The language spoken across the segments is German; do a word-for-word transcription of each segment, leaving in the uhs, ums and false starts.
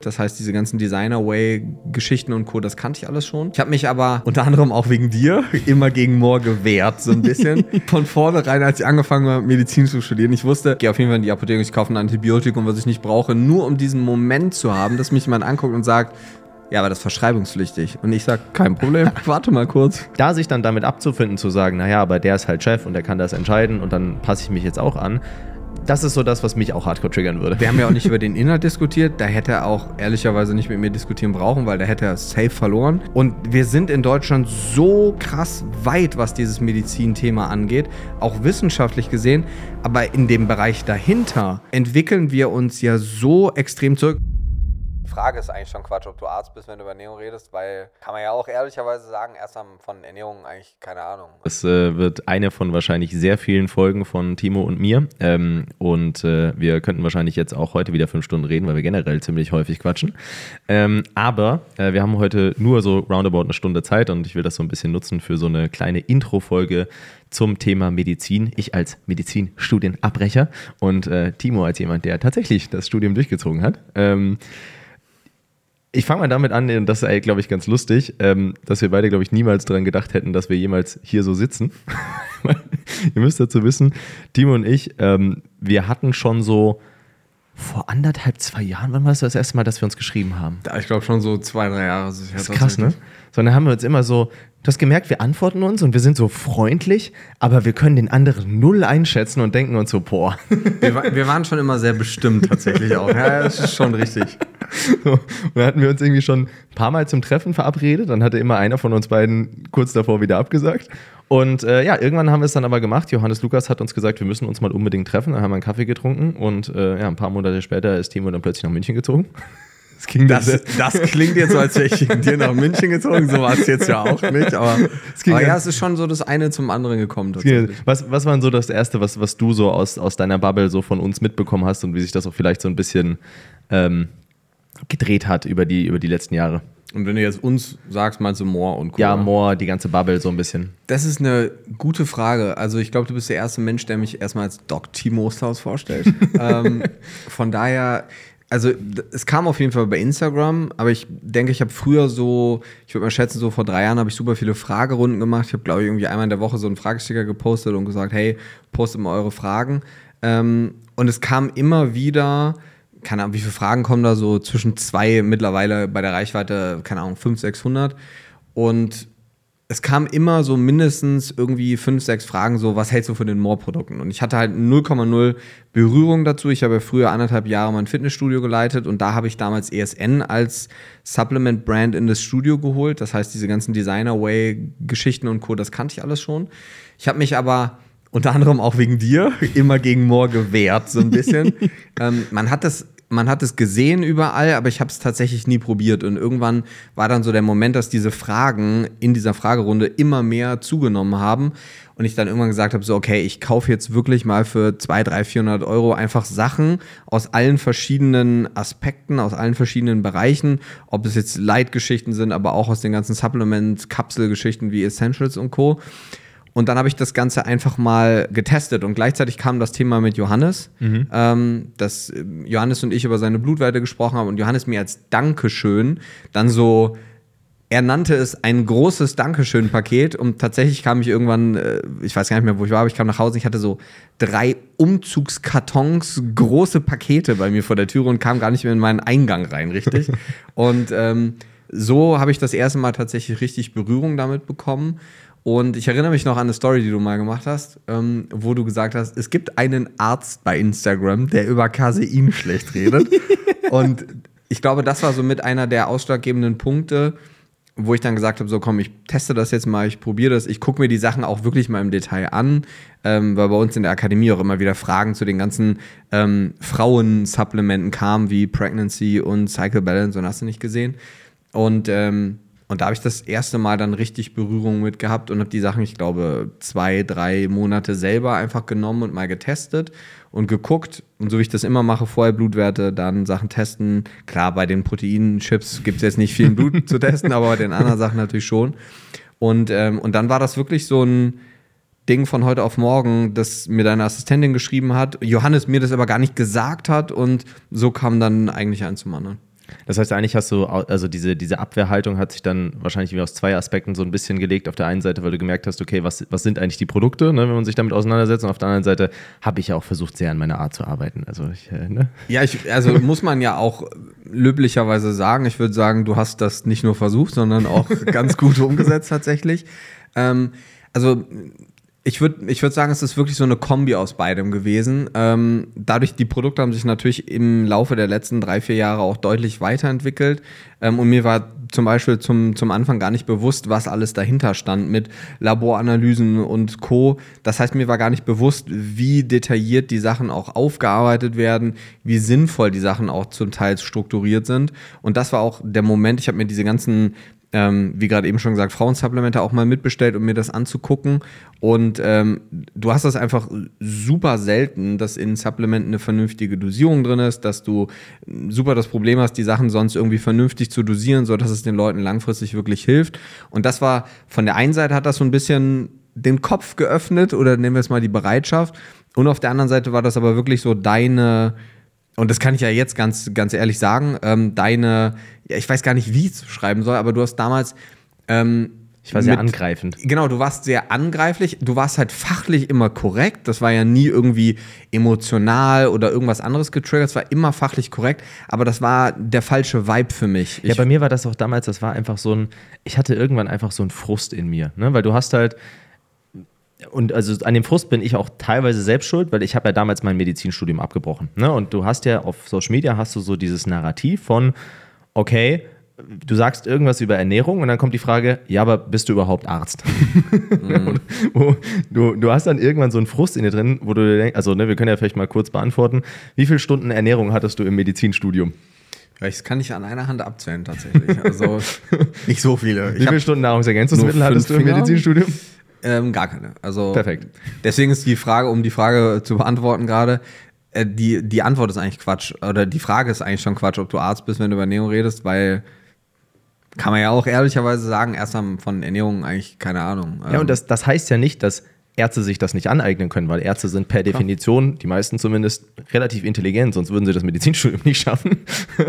Das heißt, diese ganzen Designer-Way-Geschichten und Co., das kannte ich alles schon. Ich habe mich aber unter anderem auch wegen dir immer gegen Moore gewehrt, so ein bisschen. Von vornherein, als ich angefangen habe, Medizin zu studieren. Ich wusste, ich gehe auf jeden Fall in die Apotheke, ich kaufe ein Antibiotikum, was ich nicht brauche, nur um diesen Moment zu haben, dass mich jemand anguckt und sagt, ja, aber das ist verschreibungspflichtig. Und ich sag, kein Problem, warte mal kurz. Da sich dann damit abzufinden, zu sagen, naja, aber der ist halt Chef und der kann das entscheiden und dann passe ich mich jetzt auch an, das ist so das, was mich auch hardcore triggern würde. Wir haben ja auch nicht über den Inhalt diskutiert. Da hätte er auch ehrlicherweise nicht mit mir diskutieren brauchen, weil da hätte er safe verloren. Und wir sind in Deutschland so krass weit, was dieses Medizinthema angeht, auch wissenschaftlich gesehen. Aber in dem Bereich dahinter entwickeln wir uns ja so extrem zurück. Die Frage ist eigentlich schon Quatsch, ob du Arzt bist, wenn du über Ernährung redest, weil kann man ja auch ehrlicherweise sagen, erst haben von Ernährung eigentlich keine Ahnung. Es äh, wird eine von wahrscheinlich sehr vielen Folgen von Timo und mir ähm, und äh, wir könnten wahrscheinlich jetzt auch heute wieder fünf Stunden reden, weil wir generell ziemlich häufig quatschen. Ähm, aber äh, wir haben heute nur so roundabout eine Stunde Zeit und ich will das so ein bisschen nutzen für so eine kleine Intro-Folge zum Thema Medizin. Ich als Medizinstudienabbrecher und äh, Timo als jemand, der tatsächlich das Studium durchgezogen hat. Ähm, Ich fange mal damit an, und das ist, glaube ich, ganz lustig, ähm, dass wir beide, glaube ich, niemals daran gedacht hätten, dass wir jemals hier so sitzen. Ihr müsst dazu wissen, Timo und ich, ähm, wir hatten schon so vor anderthalb, zwei Jahren, wann war das das erste Mal, dass wir uns geschrieben haben? Ja, ich glaube schon so zwei, drei Jahre. Das ist krass, ne? So, dann haben wir uns immer so, du hast gemerkt, wir antworten uns und wir sind so freundlich, aber wir können den anderen null einschätzen und denken uns so, boah. Wir, wir waren schon immer sehr bestimmt tatsächlich auch. Ja, das ist schon richtig. So, und dann hatten wir uns irgendwie schon ein paar Mal zum Treffen verabredet, dann hatte immer einer von uns beiden kurz davor wieder abgesagt. Und äh, ja, irgendwann haben wir es dann aber gemacht. Johannes Lukas hat uns gesagt, wir müssen uns mal unbedingt treffen. Dann haben wir einen Kaffee getrunken und äh, ja, ein paar Monate später ist Timo dann plötzlich nach München gezogen. Das, ging das, das klingt jetzt so, als wäre ich dir nach München gezogen. So war es jetzt ja auch nicht. Aber, aber ja, es ist schon so das eine zum anderen gekommen. Was, was war denn so das Erste, was, was du so aus, aus deiner Bubble so von uns mitbekommen hast und wie sich das auch vielleicht so ein bisschen ähm, gedreht hat über die, über die letzten Jahre? Und wenn du jetzt uns sagst, meinst du Moore und Co.? Ja, Moore, die ganze Bubble so ein bisschen. Das ist eine gute Frage. Also ich glaube, du bist der erste Mensch, der mich erstmal als Doc Timo Osterhaus vorstellt. ähm, von daher, also es kam auf jeden Fall bei Instagram, aber ich denke, ich habe früher so, ich würde mal schätzen, so vor drei Jahren habe ich super viele Fragerunden gemacht. Ich habe, glaube ich, irgendwie einmal in der Woche so einen Fragesticker gepostet und gesagt, hey, postet mal eure Fragen. Ähm, und es kam immer wieder, keine Ahnung, wie viele Fragen kommen da so, zwischen zwei mittlerweile bei der Reichweite, keine Ahnung, fünfhundert, sechshundert. Und es kam immer so mindestens irgendwie fünf, sechs Fragen, so, was hältst du von den Moore-Produkten? Und ich hatte halt null Komma null Berührung dazu. Ich habe ja früher anderthalb Jahre mein Fitnessstudio geleitet und da habe ich damals E S N als Supplement-Brand in das Studio geholt. Das heißt, diese ganzen Designer-Way-Geschichten und Co., das kannte ich alles schon. Ich habe mich aber unter anderem auch wegen dir immer gegen Moore gewehrt, so ein bisschen. ähm, man hat das Man hat es gesehen überall, aber ich habe es tatsächlich nie probiert. Und irgendwann war dann so der Moment, dass diese Fragen in dieser Fragerunde immer mehr zugenommen haben. Und ich dann irgendwann gesagt habe, so okay, ich kaufe jetzt wirklich mal für zweihundert, dreihundert, vierhundert Euro einfach Sachen aus allen verschiedenen Aspekten, aus allen verschiedenen Bereichen. Ob es jetzt Light-Geschichten sind, aber auch aus den ganzen Supplement-Kapsel-Geschichten wie Essentials und Co. Und dann habe ich das Ganze einfach mal getestet und gleichzeitig kam das Thema mit Johannes, mhm. ähm, dass Johannes und ich über seine Blutwerte gesprochen haben und Johannes mir als Dankeschön dann so, er nannte es ein großes Dankeschön-Paket und tatsächlich kam ich irgendwann, äh, ich weiß gar nicht mehr, wo ich war, aber ich kam nach Hause, ich hatte so drei Umzugskartons, große Pakete bei mir vor der Türe und kam gar nicht mehr in meinen Eingang rein, richtig? Und ähm, so habe ich das erste Mal tatsächlich richtig Berührung damit bekommen. Und ich erinnere mich noch an eine Story, die du mal gemacht hast, ähm, wo du gesagt hast, es gibt einen Arzt bei Instagram, der über Casein schlecht redet. Und ich glaube, das war so mit einer der ausschlaggebenden Punkte, wo ich dann gesagt habe, so komm, ich teste das jetzt mal, ich probiere das, ich gucke mir die Sachen auch wirklich mal im Detail an, ähm, weil bei uns in der Akademie auch immer wieder Fragen zu den ganzen ähm, Frauen-Supplementen kamen, wie Pregnancy und Cycle Balance und hast du nicht gesehen. Und ähm, Und da habe ich das erste Mal dann richtig Berührung mit gehabt und habe die Sachen, ich glaube, zwei, drei Monate selber einfach genommen und mal getestet und geguckt. Und so wie ich das immer mache, vorher Blutwerte, dann Sachen testen. Klar, bei den Proteinchips gibt es jetzt nicht viel Blut zu testen, aber bei den anderen Sachen natürlich schon. Und, ähm, und dann war das wirklich so ein Ding von heute auf morgen, das mir deine Assistentin geschrieben hat. Johannes mir das aber gar nicht gesagt hat und so kam dann eigentlich eins zum anderen. Das heißt, eigentlich hast du, also diese, diese Abwehrhaltung hat sich dann wahrscheinlich wie aus zwei Aspekten so ein bisschen gelegt. Auf der einen Seite, weil du gemerkt hast, okay, was, was sind eigentlich die Produkte, ne, wenn man sich damit auseinandersetzt. Und auf der anderen Seite habe ich ja auch versucht, sehr an meiner Art zu arbeiten. Also ich, äh, ne? Ja, ich, also muss man ja auch löblicherweise sagen. Ich würde sagen, du hast das nicht nur versucht, sondern auch ganz gut umgesetzt tatsächlich. Ähm, also Ich würde ich würd sagen, es ist wirklich so eine Kombi aus beidem gewesen. Ähm, dadurch, die Produkte haben sich natürlich im Laufe der letzten drei, vier Jahre auch deutlich weiterentwickelt. Ähm, und mir war zum Beispiel zum, zum Anfang gar nicht bewusst, was alles dahinter stand mit Laboranalysen und Co. Das heißt, mir war gar nicht bewusst, wie detailliert die Sachen auch aufgearbeitet werden, wie sinnvoll die Sachen auch zum Teil strukturiert sind. Und das war auch der Moment, ich habe mir diese ganzen Ähm, wie gerade eben schon gesagt, Frauensupplemente auch mal mitbestellt, um mir das anzugucken. Und ähm, du hast das einfach super selten, dass in Supplementen eine vernünftige Dosierung drin ist, dass du super das Problem hast, die Sachen sonst irgendwie vernünftig zu dosieren, sodass es den Leuten langfristig wirklich hilft. Und das war, von der einen Seite hat das so ein bisschen den Kopf geöffnet, oder nennen wir es mal die Bereitschaft. Und auf der anderen Seite war das aber wirklich so deine... Und das kann ich ja jetzt ganz, ganz ehrlich sagen, ähm, deine, ja, ich weiß gar nicht, wie ich es schreiben soll, aber du hast damals ähm, Ich war sehr mit, angreifend. Genau, du warst sehr angreiflich, du warst halt fachlich immer korrekt, das war ja nie irgendwie emotional oder irgendwas anderes getriggert, es war immer fachlich korrekt, aber das war der falsche Vibe für mich. Ja, Ich, bei mir war das auch damals, das war einfach so ein, ich hatte irgendwann einfach so einen Frust in mir, ne? Weil du hast halt, und also an dem Frust bin ich auch teilweise selbst schuld, weil ich habe ja damals mein Medizinstudium abgebrochen. Ne? Und du hast ja auf Social Media hast du so dieses Narrativ von, okay, du sagst irgendwas über Ernährung und dann kommt die Frage, ja, aber bist du überhaupt Arzt? Mhm. du, du hast dann irgendwann so einen Frust in dir drin, wo du dir denkst, also ne, wir können ja vielleicht mal kurz beantworten, wie viele Stunden Ernährung hattest du im Medizinstudium? Das kann ich an einer Hand abzählen tatsächlich, also nicht so viele. Wie viele Stunden Nahrungsergänzungsmittel hattest du im Medizinstudium? Ähm, gar keine. Also perfekt. Deswegen ist die Frage, um die Frage zu beantworten gerade, äh, die, die Antwort ist eigentlich Quatsch. Oder die Frage ist eigentlich schon Quatsch, ob du Arzt bist, wenn du über Ernährung redest, weil kann man ja auch ehrlicherweise sagen, erst haben von Ernährung eigentlich keine Ahnung. Ja, und das, das heißt ja nicht, dass Ärzte sich das nicht aneignen können, weil Ärzte sind per Definition, die meisten zumindest, relativ intelligent, sonst würden sie das Medizinstudium nicht schaffen.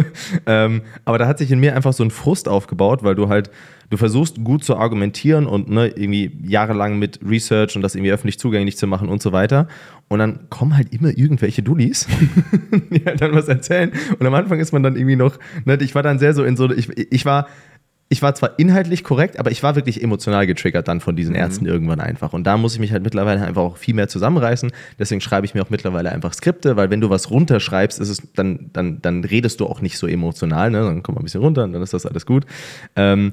ähm, aber da hat sich in mir einfach so ein Frust aufgebaut, weil du halt, du versuchst gut zu argumentieren und ne, irgendwie jahrelang mit Research und das irgendwie öffentlich zugänglich zu machen und so weiter. Und dann kommen halt immer irgendwelche Dullis, die halt dann was erzählen. Und am Anfang ist man dann irgendwie noch, ne, ich war dann sehr so in so, ich, ich war... Ich war zwar inhaltlich korrekt, aber ich war wirklich emotional getriggert dann von diesen mhm. Ärzten irgendwann einfach. Und da muss ich mich halt mittlerweile einfach auch viel mehr zusammenreißen. Deswegen schreibe ich mir auch mittlerweile einfach Skripte, weil wenn du was runterschreibst, ist es, dann, dann, dann redest du auch nicht so emotional. Ne? Dann kommt man ein bisschen runter und dann ist das alles gut. Ähm,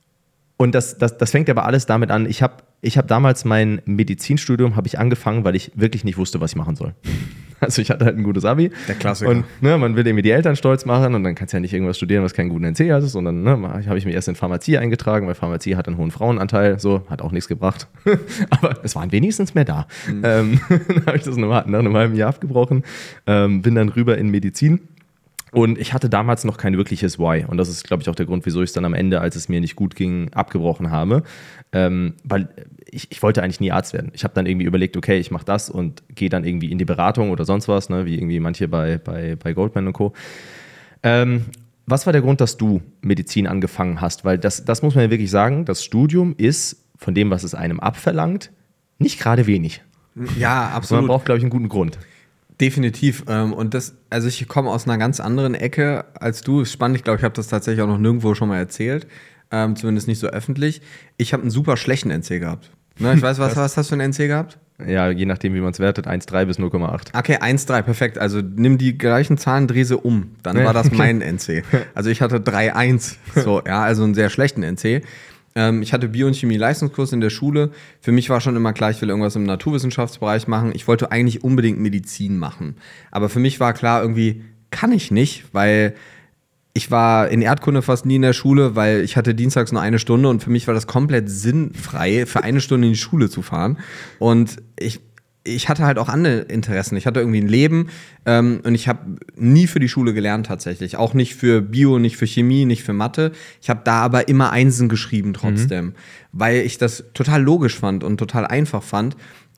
und das, das, das fängt aber alles damit an. Ich habe ich hab damals mein Medizinstudium habe ich angefangen, weil ich wirklich nicht wusste, was ich machen soll. Also ich hatte halt ein gutes Abi. Der Klassiker. Und ne, man will irgendwie die Eltern stolz machen und dann kannst du ja nicht irgendwas studieren, was keinen guten N C hat. Und dann ne, habe ich mich erst in Pharmazie eingetragen, weil Pharmazie hat einen hohen Frauenanteil. So, hat auch nichts gebracht. Aber es waren wenigstens mehr da. Mhm. Ähm, dann habe ich das nach einem halben Jahr abgebrochen. Ähm, bin dann rüber in Medizin. Und ich hatte damals noch kein wirkliches Why. Und das ist, glaube ich, auch der Grund, wieso ich es dann am Ende, als es mir nicht gut ging, abgebrochen habe. Ähm, weil ich, ich wollte eigentlich nie Arzt werden. Ich habe dann irgendwie überlegt, okay, ich mache das und gehe dann irgendwie in die Beratung oder sonst was, ne, wie irgendwie manche bei, bei, bei Goldman und Co. Ähm, was war der Grund, dass du Medizin angefangen hast? Weil das, das muss man ja wirklich sagen, das Studium ist von dem, was es einem abverlangt, nicht gerade wenig. Ja, absolut. Man braucht, glaube ich, einen guten Grund. Definitiv. Und das, also ich komme aus einer ganz anderen Ecke als du. Ist spannend, ich glaube, ich habe das tatsächlich auch noch nirgendwo schon mal erzählt. Ähm, zumindest nicht so öffentlich. Ich habe einen super schlechten N C gehabt. Ne, ich weiß, was, was hast du für einen N C gehabt? Ja, je nachdem, wie man es wertet, eins Komma drei bis null Komma acht. Okay, eins Komma drei, perfekt. Also nimm die gleichen Zahlen, dreh sie um. Dann war das mein N C. Also ich hatte drei Komma eins. So, ja, also einen sehr schlechten N C. Ähm, ich hatte Bio- und Chemie-Leistungskurs in der Schule. Für mich war schon immer klar, ich will irgendwas im Naturwissenschaftsbereich machen. Ich wollte eigentlich unbedingt Medizin machen. Aber für mich war klar, irgendwie kann ich nicht, weil ich war in Erdkunde fast nie in der Schule, weil ich hatte dienstags nur eine Stunde und für mich war das komplett sinnfrei, für eine Stunde in die Schule zu fahren. Und ich, ich hatte halt auch andere Interessen. Ich hatte irgendwie ein Leben ähm, und ich habe nie für die Schule gelernt tatsächlich. Auch nicht für Bio, nicht für Chemie, nicht für Mathe. Ich habe da aber immer Einsen geschrieben trotzdem, mhm. weil ich das total logisch fand und total einfach fand.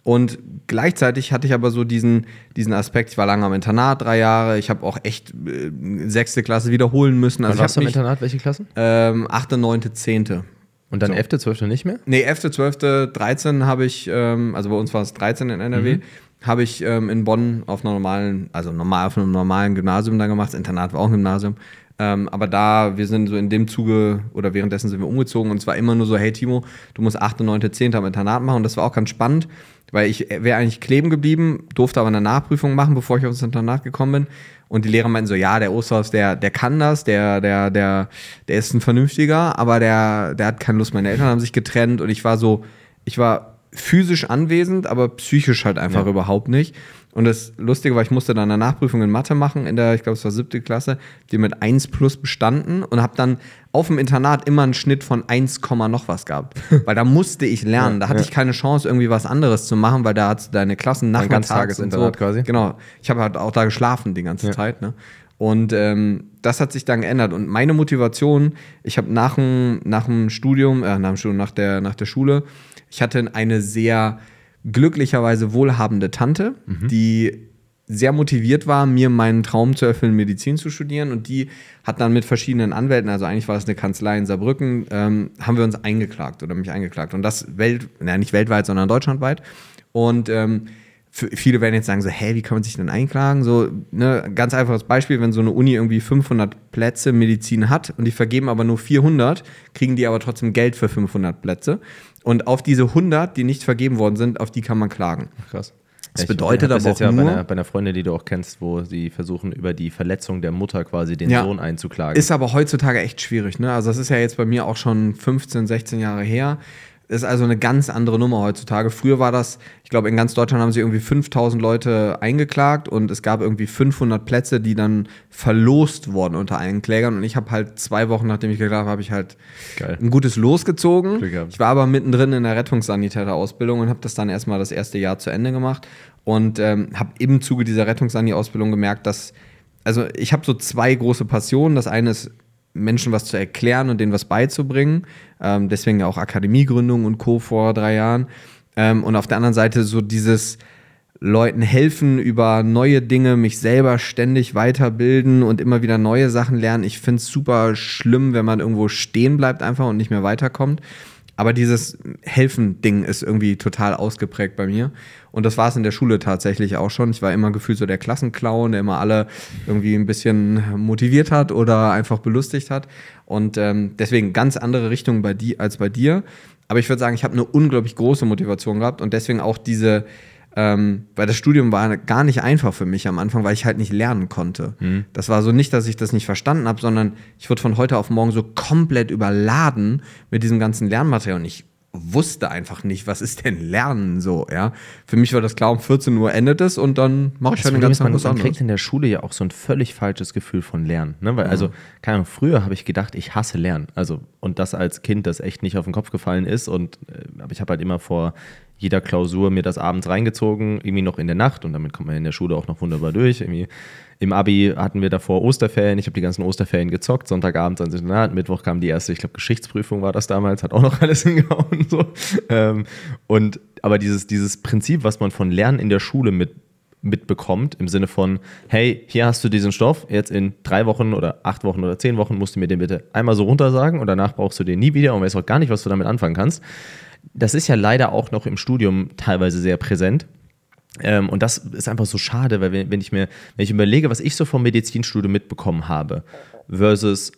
Und gleichzeitig hatte ich aber so diesen, diesen Aspekt, ich war lange am Internat, drei Jahre, ich habe auch echt äh, sechste Klasse wiederholen müssen. Also Wann warst du ich im mich, Internat? Welche Klassen? Ähm, achte, neunte, zehnte. Und dann So. elfte, zwölfte nicht mehr? Nee, elfte, zwölfte, dreizehn habe ich, ähm, also bei uns war es dreizehn in N R W, mhm. habe ich ähm, in Bonn auf einer normalen, also normal auf einem normalen Gymnasium dann gemacht. Das Internat war auch ein Gymnasium. Ähm, aber da, wir sind so in dem Zuge oder währenddessen sind wir umgezogen und es war immer nur so, hey Timo, du musst achte, neunte, zehnte am Internat machen und das war auch ganz spannend, weil ich wäre eigentlich kleben geblieben, durfte aber eine Nachprüfung machen, bevor ich aufs Internat gekommen bin. Und die Lehrer meinten so, ja, der Osterhaus, der, der kann das, der, der, der, der ist ein Vernünftiger, aber der, der hat keine Lust. Meine Eltern haben sich getrennt und ich war so, ich war physisch anwesend, aber psychisch halt einfach ja. überhaupt nicht. Und das Lustige war, ich musste dann eine Nachprüfung in Mathe machen, in der, ich glaube, es war siebte Klasse, die mit eins plus bestanden und habe dann auf dem Internat immer einen Schnitt von eins, noch was gehabt. Weil da musste ich lernen, da hatte ja. ich keine Chance, irgendwie was anderes zu machen, weil da hat deine Klassen nachmittags und so. Quasi. Genau, ich habe halt auch da geschlafen die ganze ja. Zeit, ne? Und ähm, das hat sich dann geändert. Und meine Motivation, ich habe nach dem, nach dem Studium, äh, nach dem Studium, nach der, nach der Schule, ich hatte eine sehr glücklicherweise wohlhabende Tante, mhm. die sehr motiviert war, mir meinen Traum zu erfüllen, Medizin zu studieren. Und die hat dann mit verschiedenen Anwälten, also eigentlich war es eine Kanzlei in Saarbrücken, ähm, haben wir uns eingeklagt oder mich eingeklagt. Und das welt, naja, nicht weltweit, sondern deutschlandweit. Und ähm, für viele werden jetzt sagen so, hä, wie kann man sich denn einklagen? So, ne, ganz einfaches Beispiel, wenn so eine Uni irgendwie fünfhundert Plätze Medizin hat und die vergeben aber nur vierhundert, kriegen die aber trotzdem Geld für fünfhundert Plätze. Und auf diese hundert, die nicht vergeben worden sind, auf die kann man klagen. Krass. Das bedeutet aber das auch jetzt ja nur... bei einer, bei einer Freundin, die du auch kennst, wo sie versuchen, über die Verletzung der Mutter quasi den ja. Sohn einzuklagen. Ist aber heutzutage echt schwierig, ne? Also das ist ja jetzt bei mir auch schon fünfzehn, sechzehn Jahre her. Das ist also eine ganz andere Nummer heutzutage. Früher war das, ich glaube, in ganz Deutschland haben sie irgendwie fünftausend Leute eingeklagt und es gab irgendwie fünfhundert Plätze, die dann verlost wurden unter allen Klägern. Und ich habe halt zwei Wochen, nachdem ich geklagt habe, habe ich halt Geil. ein gutes Los gezogen. Ich war aber mittendrin in der Rettungssanitäter-Ausbildung und habe das dann erstmal das erste Jahr zu Ende gemacht und ähm, habe im Zuge dieser Rettungssani-Ausbildung gemerkt, dass, also ich habe so zwei große Passionen. Das eine ist, Menschen was zu erklären und denen was beizubringen. Ähm, deswegen ja auch Akademiegründung und Co. vor drei Jahren. Ähm, und auf der anderen Seite so dieses Leuten helfen über neue Dinge, mich selber ständig weiterbilden und immer wieder neue Sachen lernen. Ich finde es super schlimm, wenn man irgendwo stehen bleibt einfach und nicht mehr weiterkommt. Aber dieses Helfen-Ding ist irgendwie total ausgeprägt bei mir. Und das war es in der Schule tatsächlich auch schon. Ich war immer gefühlt so der Klassenclown, der immer alle irgendwie ein bisschen motiviert hat oder einfach belustigt hat. Und ähm, deswegen ganz andere Richtung bei die, als bei dir. Aber ich würde sagen, ich habe eine unglaublich große Motivation gehabt und deswegen auch diese, ähm, weil das Studium war gar nicht einfach für mich am Anfang, weil ich halt nicht lernen konnte. Mhm. Das war so nicht, dass ich das nicht verstanden habe, sondern ich wurde von heute auf morgen so komplett überladen mit diesem ganzen Lernmaterial und ich wusste einfach nicht, was ist denn Lernen so, ja. Für mich war das klar, um vierzehn Uhr endet es und dann mache ich halt eine ganz man, was man anderes. kriegt in der Schule ja auch so ein völlig falsches Gefühl von Lernen, ne? Weil, also, keine Ahnung, früher habe ich gedacht, ich hasse Lernen, also, und das als Kind, das echt nicht auf den Kopf gefallen ist und, äh, aber ich habe halt immer vor jeder Klausur mir das abends reingezogen, irgendwie noch in der Nacht und damit kommt man in der Schule auch noch wunderbar durch, irgendwie. Im Abi hatten wir davor Osterferien, ich habe die ganzen Osterferien gezockt, Sonntagabend ans Internat, Mittwoch kam die erste, ich glaube Geschichtsprüfung war das damals, hat auch noch alles hingehauen. So. Ähm, und, aber dieses, dieses Prinzip, was man von Lernen in der Schule mit, mitbekommt, im Sinne von, hey, hier hast du diesen Stoff, jetzt in drei Wochen oder acht Wochen oder zehn Wochen musst du mir den bitte einmal so runtersagen und danach brauchst du den nie wieder und weißt auch gar nicht, was du damit anfangen kannst. Das ist ja leider auch noch im Studium teilweise sehr präsent. Ähm, und das ist einfach so schade, weil wenn, wenn ich mir, wenn ich überlege, was ich so vom Medizinstudium mitbekommen habe, versus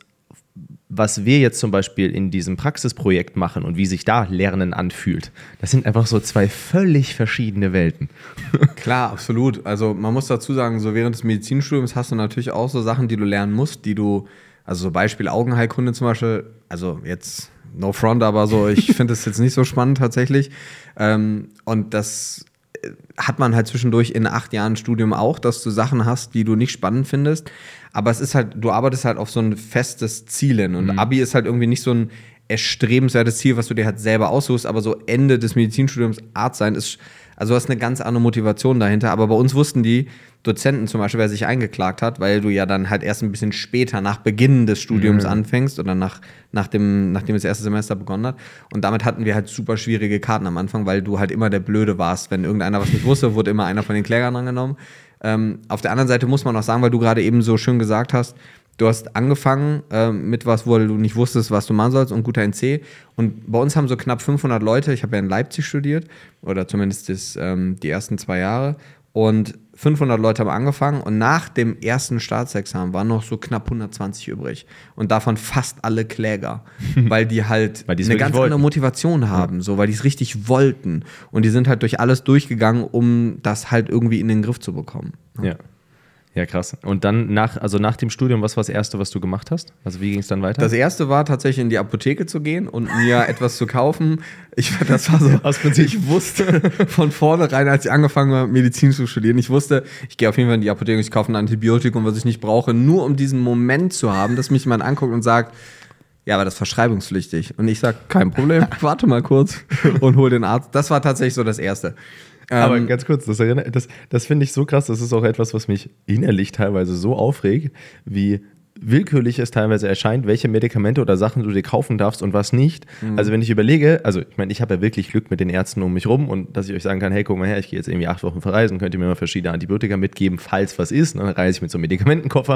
was wir jetzt zum Beispiel in diesem Praxisprojekt machen und wie sich da Lernen anfühlt, das sind einfach so zwei völlig verschiedene Welten. Klar, absolut. Also man muss dazu sagen, so während des Medizinstudiums hast du natürlich auch so Sachen, die du lernen musst, die du, also so Beispiel Augenheilkunde zum Beispiel, also jetzt no front, aber so, ich finde das jetzt nicht so spannend tatsächlich. Ähm, und das hat man halt zwischendurch in acht Jahren Studium auch, dass du Sachen hast, die du nicht spannend findest. Aber es ist halt, du arbeitest halt auf so ein festes Ziel hin. Und mhm. Abi ist halt irgendwie nicht so ein erstrebenswertes Ziel, was du dir halt selber aussuchst. Aber so Ende des Medizinstudiums Arzt sein ist, also du hast eine ganz andere Motivation dahinter. Aber bei uns wussten die, Dozenten zum Beispiel, wer sich eingeklagt hat, weil du ja dann halt erst ein bisschen später nach Beginn des Studiums mhm. anfängst oder nach, nach dem, nachdem das erste Semester begonnen hat. Und damit hatten wir halt super schwierige Karten am Anfang, weil du halt immer der Blöde warst. Wenn irgendeiner was nicht wusste, wurde immer einer von den Klägern angenommen. Ähm, auf der anderen Seite muss man auch sagen, weil du gerade eben so schön gesagt hast, du hast angefangen äh, mit was, wo du nicht wusstest, was du machen sollst und guter N C. Und bei uns haben so knapp fünfhundert Leute, ich habe ja in Leipzig studiert, oder zumindest das, ähm, die ersten zwei Jahre. Und fünfhundert Leute haben angefangen und nach dem ersten Staatsexamen waren noch so knapp hundertzwanzig übrig. Und davon fast alle Kläger, weil die halt weil eine ganz wollten. andere Motivation haben, ja. so, weil die es richtig wollten. Und die sind halt durch alles durchgegangen, um das halt irgendwie in den Griff zu bekommen. Ja. ja. Ja, krass. Und dann nach, also nach dem Studium, was war das Erste, was du gemacht hast? Also wie ging es dann weiter? Das Erste war tatsächlich in die Apotheke zu gehen und mir etwas zu kaufen. Ich, das war so, aus Prinzip. Ich wusste von vornherein, als ich angefangen habe, Medizin zu studieren, ich wusste, ich gehe auf jeden Fall in die Apotheke, ich kaufe ein Antibiotikum, was ich nicht brauche, nur um diesen Moment zu haben, dass mich jemand anguckt und sagt, ja, aber das ist verschreibungspflichtig. Und ich sage, kein Problem, warte mal kurz und hol den Arzt. Das war tatsächlich so das Erste. Aber ähm, ganz kurz, das, das, das finde ich so krass, das ist auch etwas, was mich innerlich teilweise so aufregt, wie willkürlich es teilweise erscheint, welche Medikamente oder Sachen du dir kaufen darfst und was nicht. Mhm. Also wenn ich überlege, also ich meine, ich habe ja wirklich Glück mit den Ärzten um mich rum und dass ich euch sagen kann, hey, guck mal her, ich gehe jetzt irgendwie acht Wochen verreisen, könnt ihr mir mal verschiedene Antibiotika mitgeben, falls was ist, dann reise ich mit so einem Medikamentenkoffer.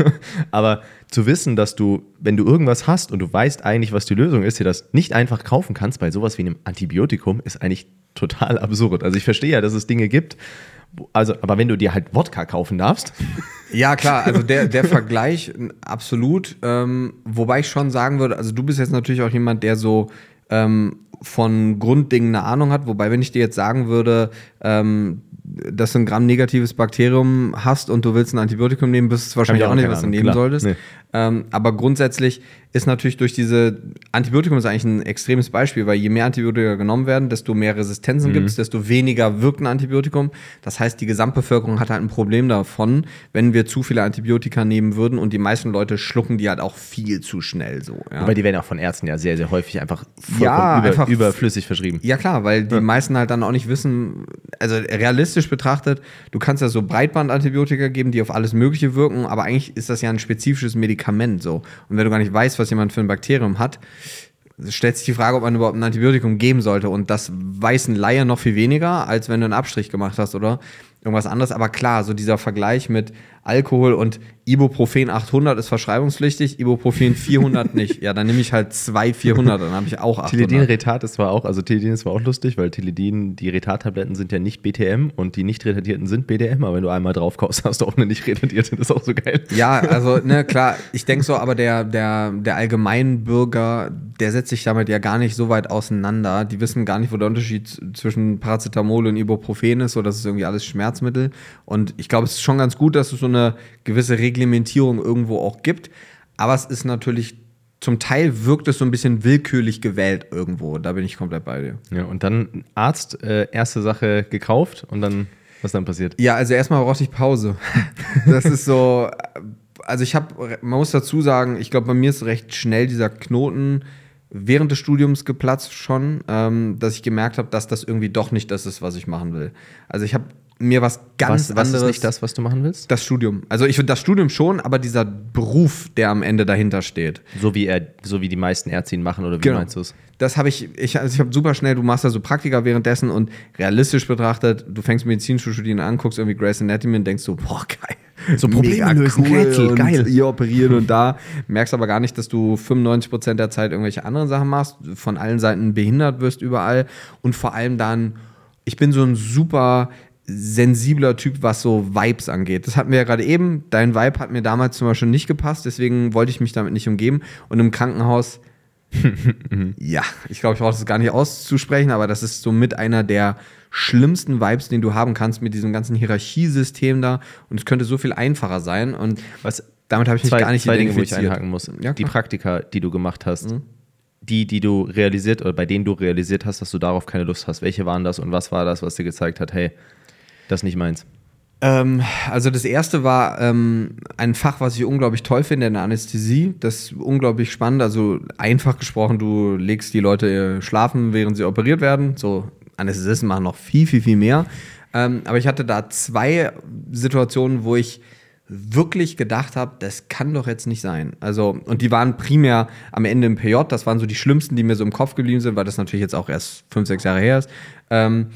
Aber zu wissen, dass du, wenn du irgendwas hast und du weißt eigentlich, was die Lösung ist, dir das nicht einfach kaufen kannst, bei sowas wie einem Antibiotikum, ist eigentlich total absurd. Also ich verstehe ja, dass es Dinge gibt, also, aber wenn du dir halt Wodka kaufen darfst. Ja, klar, also der, der Vergleich absolut. Ähm, wobei ich schon sagen würde, also du bist jetzt natürlich auch jemand, der so ähm, von Grunddingen eine Ahnung hat. Wobei, wenn ich dir jetzt sagen würde, ähm, dass du ein Gramm-negatives Bakterium hast und du willst ein Antibiotikum nehmen, wüsstest du wahrscheinlich auch nicht, was du nehmen solltest. Nee. Ähm, aber grundsätzlich ist natürlich durch diese Antibiotikum ist eigentlich ein extremes Beispiel, weil je mehr Antibiotika genommen werden, desto mehr Resistenzen mhm. gibt es, desto weniger wirkt ein Antibiotikum. Das heißt, die Gesamtbevölkerung hat halt ein Problem davon, wenn wir zu viele Antibiotika nehmen würden und die meisten Leute schlucken die halt auch viel zu schnell so. Ja. Aber die werden auch von Ärzten ja sehr, sehr häufig einfach vollkommen ja, über, einfach überflüssig verschrieben. Ja klar, weil die ja. meisten halt dann auch nicht wissen, also realistisch betrachtet, du kannst ja so Breitbandantibiotika geben, die auf alles Mögliche wirken, aber eigentlich ist das ja ein spezifisches Medikament so. Und wenn du gar nicht weißt, was jemand für ein Bakterium hat, stellt sich die Frage, ob man überhaupt ein Antibiotikum geben sollte. Und das weiß ein Laie noch viel weniger, als wenn du einen Abstrich gemacht hast oder irgendwas anderes. Aber klar, so dieser Vergleich mit Alkohol und Ibuprofen achthundert ist verschreibungspflichtig, Ibuprofen vierhundert nicht. Ja, dann nehme ich halt zwei vierhundert, dann habe ich auch achthundert. Tilidin-Retard ist zwar auch, also Tilidin ist zwar auch lustig, weil Tilidin, die Retard-Tabletten sind ja nicht B T M und die nicht retardierten sind B D M, aber wenn du einmal drauf kaufst, hast du auch eine nicht retardierte, das ist auch so geil. Ja, also, ne, klar, ich denke so, aber der, der, der Allgemeinbürger, der setzt sich damit ja gar nicht so weit auseinander. Die wissen gar nicht, wo der Unterschied zwischen Paracetamol und Ibuprofen ist, so das ist irgendwie alles Schmerzmittel. Und ich glaube, es ist schon ganz gut, dass es so eine gewisse Reglementierung irgendwo auch gibt. Aber es ist natürlich, zum Teil wirkt es so ein bisschen willkürlich gewählt irgendwo. Da bin ich komplett bei dir. Ja, und dann Arzt, äh, erste Sache gekauft und dann, was dann passiert? Ja, also erstmal brauchte ich Pause. Das ist so, also ich habe, man muss dazu sagen, ich glaube, bei mir ist recht schnell dieser Knoten während des Studiums geplatzt schon, ähm, dass ich gemerkt habe, dass das irgendwie doch nicht das ist, was ich machen will. Also ich habe mir was ganz was, was anderes. Was ist nicht das, was du machen willst? Das Studium. Also ich finde das Studium schon, aber dieser Beruf, der am Ende dahinter steht. So wie er, so wie die meisten Ärzte ihn machen, oder wie genau. meinst du es? Das habe ich, ich, also ich habe super schnell, du machst da so Praktika währenddessen und realistisch betrachtet, du fängst Medizin zu studieren an, guckst irgendwie Grey's Anatomy und denkst so, boah, geil. So Probleme lösen, cool Rätsel, geil. Hier operieren und da. Merkst aber gar nicht, dass du fünfundneunzig Prozent der Zeit irgendwelche anderen Sachen machst, von allen Seiten behindert wirst überall und vor allem dann, ich bin so ein super sensibler Typ, was so Vibes angeht. Das hatten wir ja gerade eben. Dein Vibe hat mir damals zum Beispiel nicht gepasst, deswegen wollte ich mich damit nicht umgeben. Und im Krankenhaus, ja, ich glaube, ich brauche das gar nicht auszusprechen, aber das ist so mit einer der schlimmsten Vibes, den du haben kannst mit diesem ganzen Hierarchiesystem da. Und es könnte so viel einfacher sein. Und was, damit habe ich mich zwei, gar nicht zwei Dinge, wo ich identifiziert. einhaken muss. Ja, die Praktika, die du gemacht hast, mhm. die, die du realisiert oder bei denen du realisiert hast, dass du darauf keine Lust hast. Welche waren das und was war das, was dir gezeigt hat, hey, das ist nicht meins? Ähm, also das erste war ähm, ein Fach, was ich unglaublich toll finde, in der Anästhesie. Das ist unglaublich spannend. Also einfach gesprochen, du legst die Leute schlafen, während sie operiert werden. So Anästhesisten machen noch viel, viel, viel mehr. Ähm, aber ich hatte da zwei Situationen, wo ich wirklich gedacht habe, das kann doch jetzt nicht sein. Also, und die waren primär am Ende im P J, das waren so die schlimmsten, die mir so im Kopf geblieben sind, weil das natürlich jetzt auch erst fünf, sechs Jahre her ist. Ähm,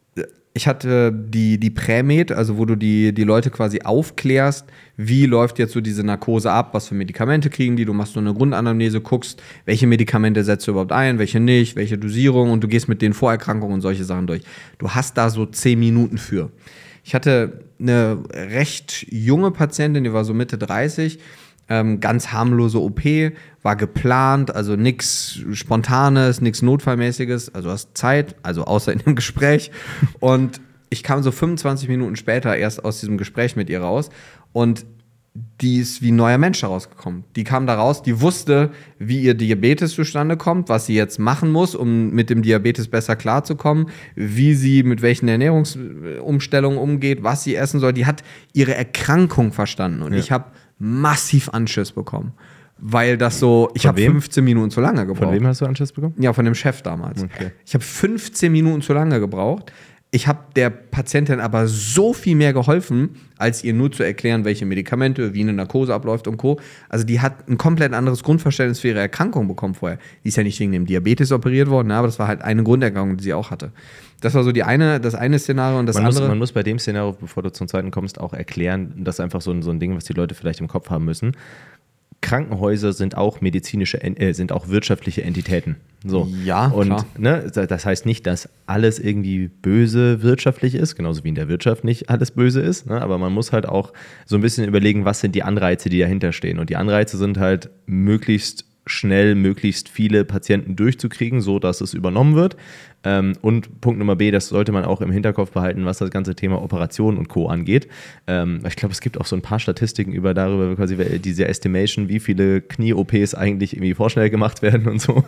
ich hatte die, die Prämed, also wo du die, die Leute quasi aufklärst, wie läuft jetzt so diese Narkose ab, was für Medikamente kriegen die, du machst so eine Grundanamnese, guckst, welche Medikamente setzt du überhaupt ein, welche nicht, welche Dosierung und du gehst mit den Vorerkrankungen und solche Sachen durch. Du hast da so zehn Minuten für. Ich hatte eine recht junge Patientin, die war so Mitte dreißig, ähm, ganz harmlose O P, war geplant, also nichts Spontanes, nichts Notfallmäßiges, also hast Zeit, also außer in dem Gespräch. Und ich kam so fünfundzwanzig Minuten später erst aus diesem Gespräch mit ihr raus und die ist wie ein neuer Mensch herausgekommen. Die kam da raus, die wusste, wie ihr Diabetes zustande kommt, was sie jetzt machen muss, um mit dem Diabetes besser klarzukommen, wie sie mit welchen Ernährungsumstellungen umgeht, was sie essen soll. Die hat ihre Erkrankung verstanden und ja. ich habe massiv Anschiss bekommen. Weil das so, ich habe fünfzehn Minuten zu lange gebraucht. Von wem hast du Anschiss bekommen? Ja, von dem Chef damals. Okay. Ich habe fünfzehn Minuten zu lange gebraucht. Ich habe der Patientin aber so viel mehr geholfen, als ihr nur zu erklären, welche Medikamente, wie eine Narkose abläuft und Co. Also die hat ein komplett anderes Grundverständnis für ihre Erkrankung bekommen vorher. Die ist ja nicht wegen dem Diabetes operiert worden, aber das war halt eine Grunderkrankung, die sie auch hatte. Das war so die eine, das eine Szenario und das man andere. Muss, man muss bei dem Szenario, bevor du zum zweiten kommst, auch erklären, das ist einfach so ein, so ein Ding, was die Leute vielleicht im Kopf haben müssen. Krankenhäuser sind auch medizinische, äh, sind auch wirtschaftliche Entitäten. So. Ja, und klar. Ne, das heißt nicht, dass alles irgendwie böse wirtschaftlich ist, genauso wie in der Wirtschaft nicht alles böse ist, ne? Aber man muss halt auch so ein bisschen überlegen, was sind die Anreize, die dahinter stehen. Und die Anreize sind halt möglichst schnell möglichst viele Patienten durchzukriegen, so dass es übernommen wird. Ähm, und Punkt Nummer B, das sollte man auch im Hinterkopf behalten, was das ganze Thema Operationen und Co. angeht. Ähm, ich glaube, es gibt auch so ein paar Statistiken über darüber, quasi diese Estimation, wie viele Knie-O Ps eigentlich irgendwie vorschnell gemacht werden und so.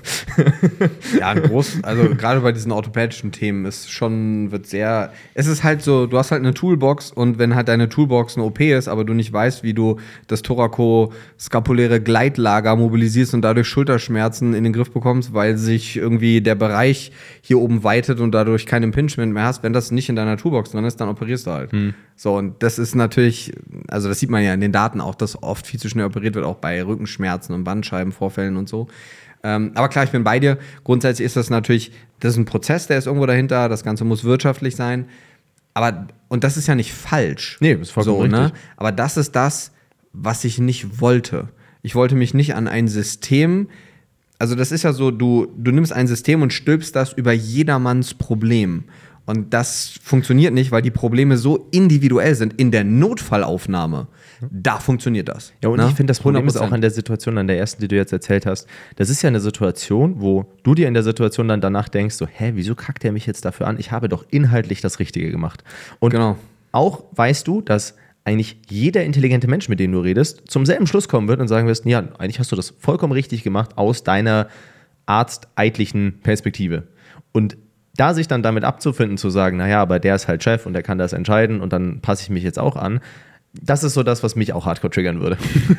Ja, ein groß, also gerade bei diesen orthopädischen Themen ist schon, wird sehr, es ist halt so, du hast halt eine Toolbox und wenn halt deine Toolbox eine O P ist, aber du nicht weißt, wie du das thorakoskapuläre Gleitlager mobilisierst und dadurch Schulterschmerzen in den Griff bekommst, weil sich irgendwie der Bereich hier oben weitet und dadurch kein Impingement mehr hast, wenn das nicht in deiner Toolbox drin ist, dann operierst du halt. Hm. So, und das ist natürlich, also das sieht man ja in den Daten auch, dass oft viel zu schnell operiert wird, auch bei Rückenschmerzen und Bandscheibenvorfällen und so. Ähm, aber klar, ich bin bei dir. Grundsätzlich ist das natürlich, das ist ein Prozess, der ist irgendwo dahinter, das Ganze muss wirtschaftlich sein. Aber, und das ist ja nicht falsch. Nee, das ist vollkommen so, richtig. Ne? Aber das ist das, was ich nicht wollte. Ich wollte mich nicht an ein System, also das ist ja so, du, du nimmst ein System und stülpst das über jedermanns Problem. Und das funktioniert nicht, weil die Probleme so individuell sind. In der Notfallaufnahme, da funktioniert das. Ja, und ne? ich finde, das Problem hundert Prozent. ist auch an der Situation, an der ersten, die du jetzt erzählt hast, das ist ja eine Situation, wo du dir in der Situation dann danach denkst, so, hä, wieso kackt der mich jetzt dafür an? Ich habe doch inhaltlich das Richtige gemacht. Und genau. Auch weißt du, dass eigentlich jeder intelligente Mensch, mit dem du redest, zum selben Schluss kommen wird und sagen wirst, ja, eigentlich hast du das vollkommen richtig gemacht aus deiner arzteidlichen Perspektive. Und da sich dann damit abzufinden, zu sagen, naja, aber der ist halt Chef und der kann das entscheiden und dann passe ich mich jetzt auch an, das ist so das, was mich auch hardcore triggern würde.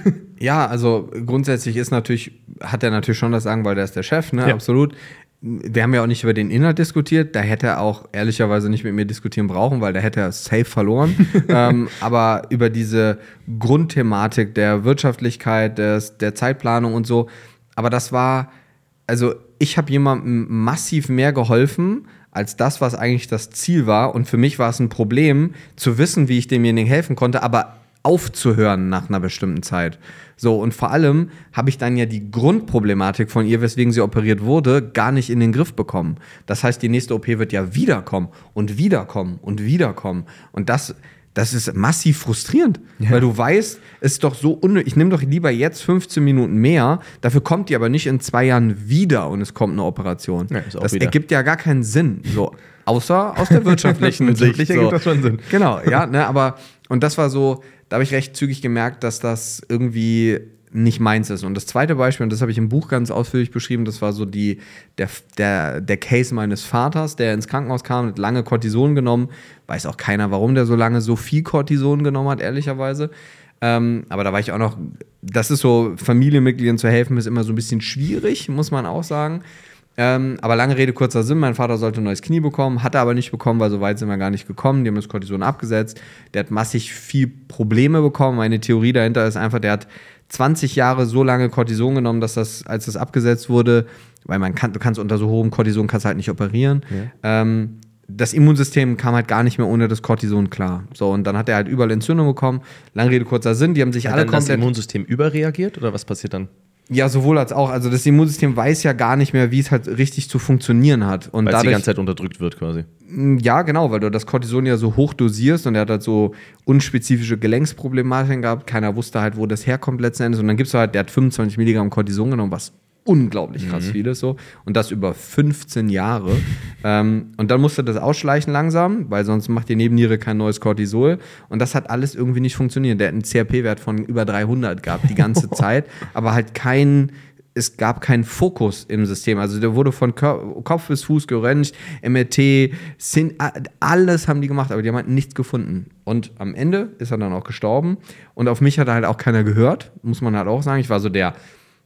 Ja, also grundsätzlich ist natürlich, hat er natürlich schon das Sagen, weil der ist der Chef, ne, ja. Absolut. Wir haben ja auch nicht über den Inhalt diskutiert, da hätte er auch ehrlicherweise nicht mit mir diskutieren brauchen, weil da hätte er safe verloren. ähm, aber über diese Grundthematik der Wirtschaftlichkeit, des, der Zeitplanung und so, aber das war, also ich habe jemandem massiv mehr geholfen, als das, was eigentlich das Ziel war. Und für mich war es ein Problem, zu wissen, wie ich demjenigen helfen konnte, aber aufzuhören nach einer bestimmten Zeit. So, und vor allem habe ich dann ja die Grundproblematik von ihr, weswegen sie operiert wurde, gar nicht in den Griff bekommen. Das heißt, die nächste O P wird ja wiederkommen und wiederkommen und wiederkommen. Und das, das ist massiv frustrierend, ja. Weil du weißt, es ist doch so unnötig. Ich nehme doch lieber jetzt fünfzehn Minuten mehr, dafür kommt die aber nicht in zwei Jahren wieder und es kommt eine Operation. Ja, das wieder. Ergibt ja gar keinen Sinn. So, außer aus der wirtschaftlichen Sicht. Wirtschaftlich ergibt das schon Sinn. Genau, ja, ne, aber, und das war so, da habe ich recht zügig gemerkt, dass das irgendwie nicht meins ist. Und das zweite Beispiel, und das habe ich im Buch ganz ausführlich beschrieben, das war so die, der, der, der Case meines Vaters, der ins Krankenhaus kam, hat lange Cortison genommen. Weiß auch keiner, warum der so lange so viel Cortison genommen hat, ehrlicherweise. Ähm, aber da war ich auch noch, das ist so, Familienmitgliedern zu helfen, ist immer so ein bisschen schwierig, muss man auch sagen. Ähm, aber lange Rede, kurzer Sinn, mein Vater sollte ein neues Knie bekommen, hat er aber nicht bekommen, weil so weit sind wir gar nicht gekommen. Die haben das Cortison abgesetzt. Der hat massig viel Probleme bekommen. Meine Theorie dahinter ist einfach, der hat zwanzig Jahre so lange Cortison genommen, dass das, als das abgesetzt wurde, weil man kann, du kannst unter so hohem Cortison kannst halt nicht operieren. Ja. Ähm, das Immunsystem kam halt gar nicht mehr ohne das Cortison klar. So, und dann hat er halt überall Entzündung bekommen. Lange Rede, kurzer Sinn, die haben sich hat alle dann komplett... das Immunsystem überreagiert oder was passiert dann? Ja, sowohl als auch. Also das Immunsystem weiß ja gar nicht mehr, wie es halt richtig zu funktionieren hat. Und weil dadurch, es die ganze Zeit unterdrückt wird quasi. Ja, genau, weil du das Cortison ja so hoch dosierst und er hat halt so unspezifische Gelenksproblematiken gehabt. Keiner wusste halt, wo das herkommt letzten Endes. Und dann gibt's halt, der hat fünfundzwanzig Milligramm Cortison genommen, was unglaublich krass mhm. viel ist so. Und das über fünfzehn Jahre. ähm, und dann musste das ausschleichen langsam, weil sonst macht die Nebenniere kein neues Cortisol. Und das hat alles irgendwie nicht funktioniert. Der hat einen C R P-Wert von über dreihundert gehabt die ganze Zeit, aber halt kein, es gab keinen Fokus im System. Also der wurde von Kör- Kopf bis Fuß geröntgt, M R T, Syn- alles haben die gemacht, aber die haben halt nichts gefunden. Und am Ende ist er dann auch gestorben. Und auf mich hat halt auch keiner gehört, muss man halt auch sagen. Ich war so der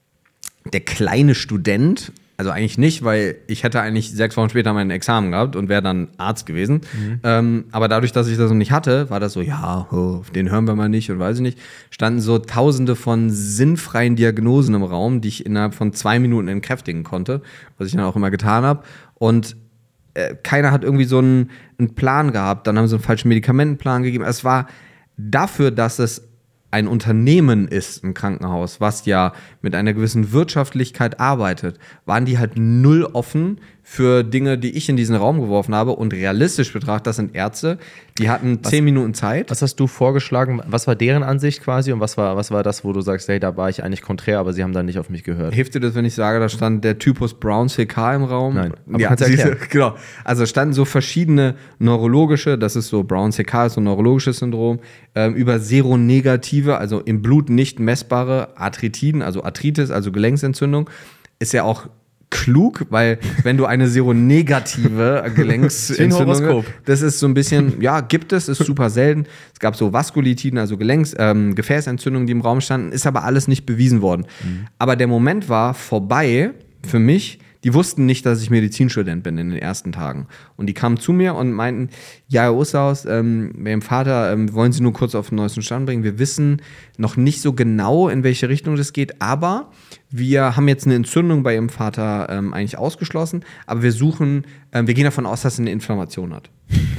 der kleine Student, also eigentlich nicht, weil ich hätte eigentlich sechs Wochen später mein Examen gehabt und wäre dann Arzt gewesen. Mhm. Ähm, aber dadurch, dass ich das noch nicht hatte, war das so, ja, oh, den hören wir mal nicht und weiß ich nicht, standen so tausende von sinnfreien Diagnosen im Raum, die ich innerhalb von zwei Minuten entkräftigen konnte, was ich dann auch immer getan habe. Und äh, keiner hat irgendwie so einen, einen Plan gehabt. Dann haben sie einen falschen Medikamentenplan gegeben. Es war dafür, dass es ein Unternehmen ist, ein Krankenhaus, was ja mit einer gewissen Wirtschaftlichkeit arbeitet, waren die halt null offen für Dinge, die ich in diesen Raum geworfen habe. Und realistisch betrachtet, das sind Ärzte, die hatten zehn Minuten Zeit. Was hast du vorgeschlagen? Was war deren Ansicht quasi und was war, was war das, wo du sagst, hey, da war ich eigentlich konträr, aber sie haben dann nicht auf mich gehört? Hilft dir das, wenn ich sage, da stand der Typus Brown C K im Raum? Nein, aber ja, kannst du erklären. Genau. Also standen so verschiedene neurologische, das ist so Brown C K, ist so ein neurologisches Syndrom, ähm, über seronegative, also im Blut nicht messbare Arthritiden, also Arthritis, also Gelenksentzündung, ist ja auch klug, weil wenn du eine seronegative Gelenksentzündung, das ist so ein bisschen, ja, gibt es, ist super selten. Es gab so Vaskulitiden, also Gelenks, ähm, Gefäßentzündungen, die im Raum standen, ist aber alles nicht bewiesen worden. Mhm. Aber der Moment war vorbei für mich. Die wussten nicht, dass ich Medizinstudent bin in den ersten Tagen. Und die kamen zu mir und meinten, ja, Herr Osterhaus, ähm, mit dem Vater, ähm, wollen Sie nur kurz auf den neuesten Stand bringen. Wir wissen noch nicht so genau, in welche Richtung das geht, aber wir haben jetzt eine Entzündung bei Ihrem Vater ähm, eigentlich ausgeschlossen, aber wir suchen, ähm, wir gehen davon aus, dass er eine Inflammation hat.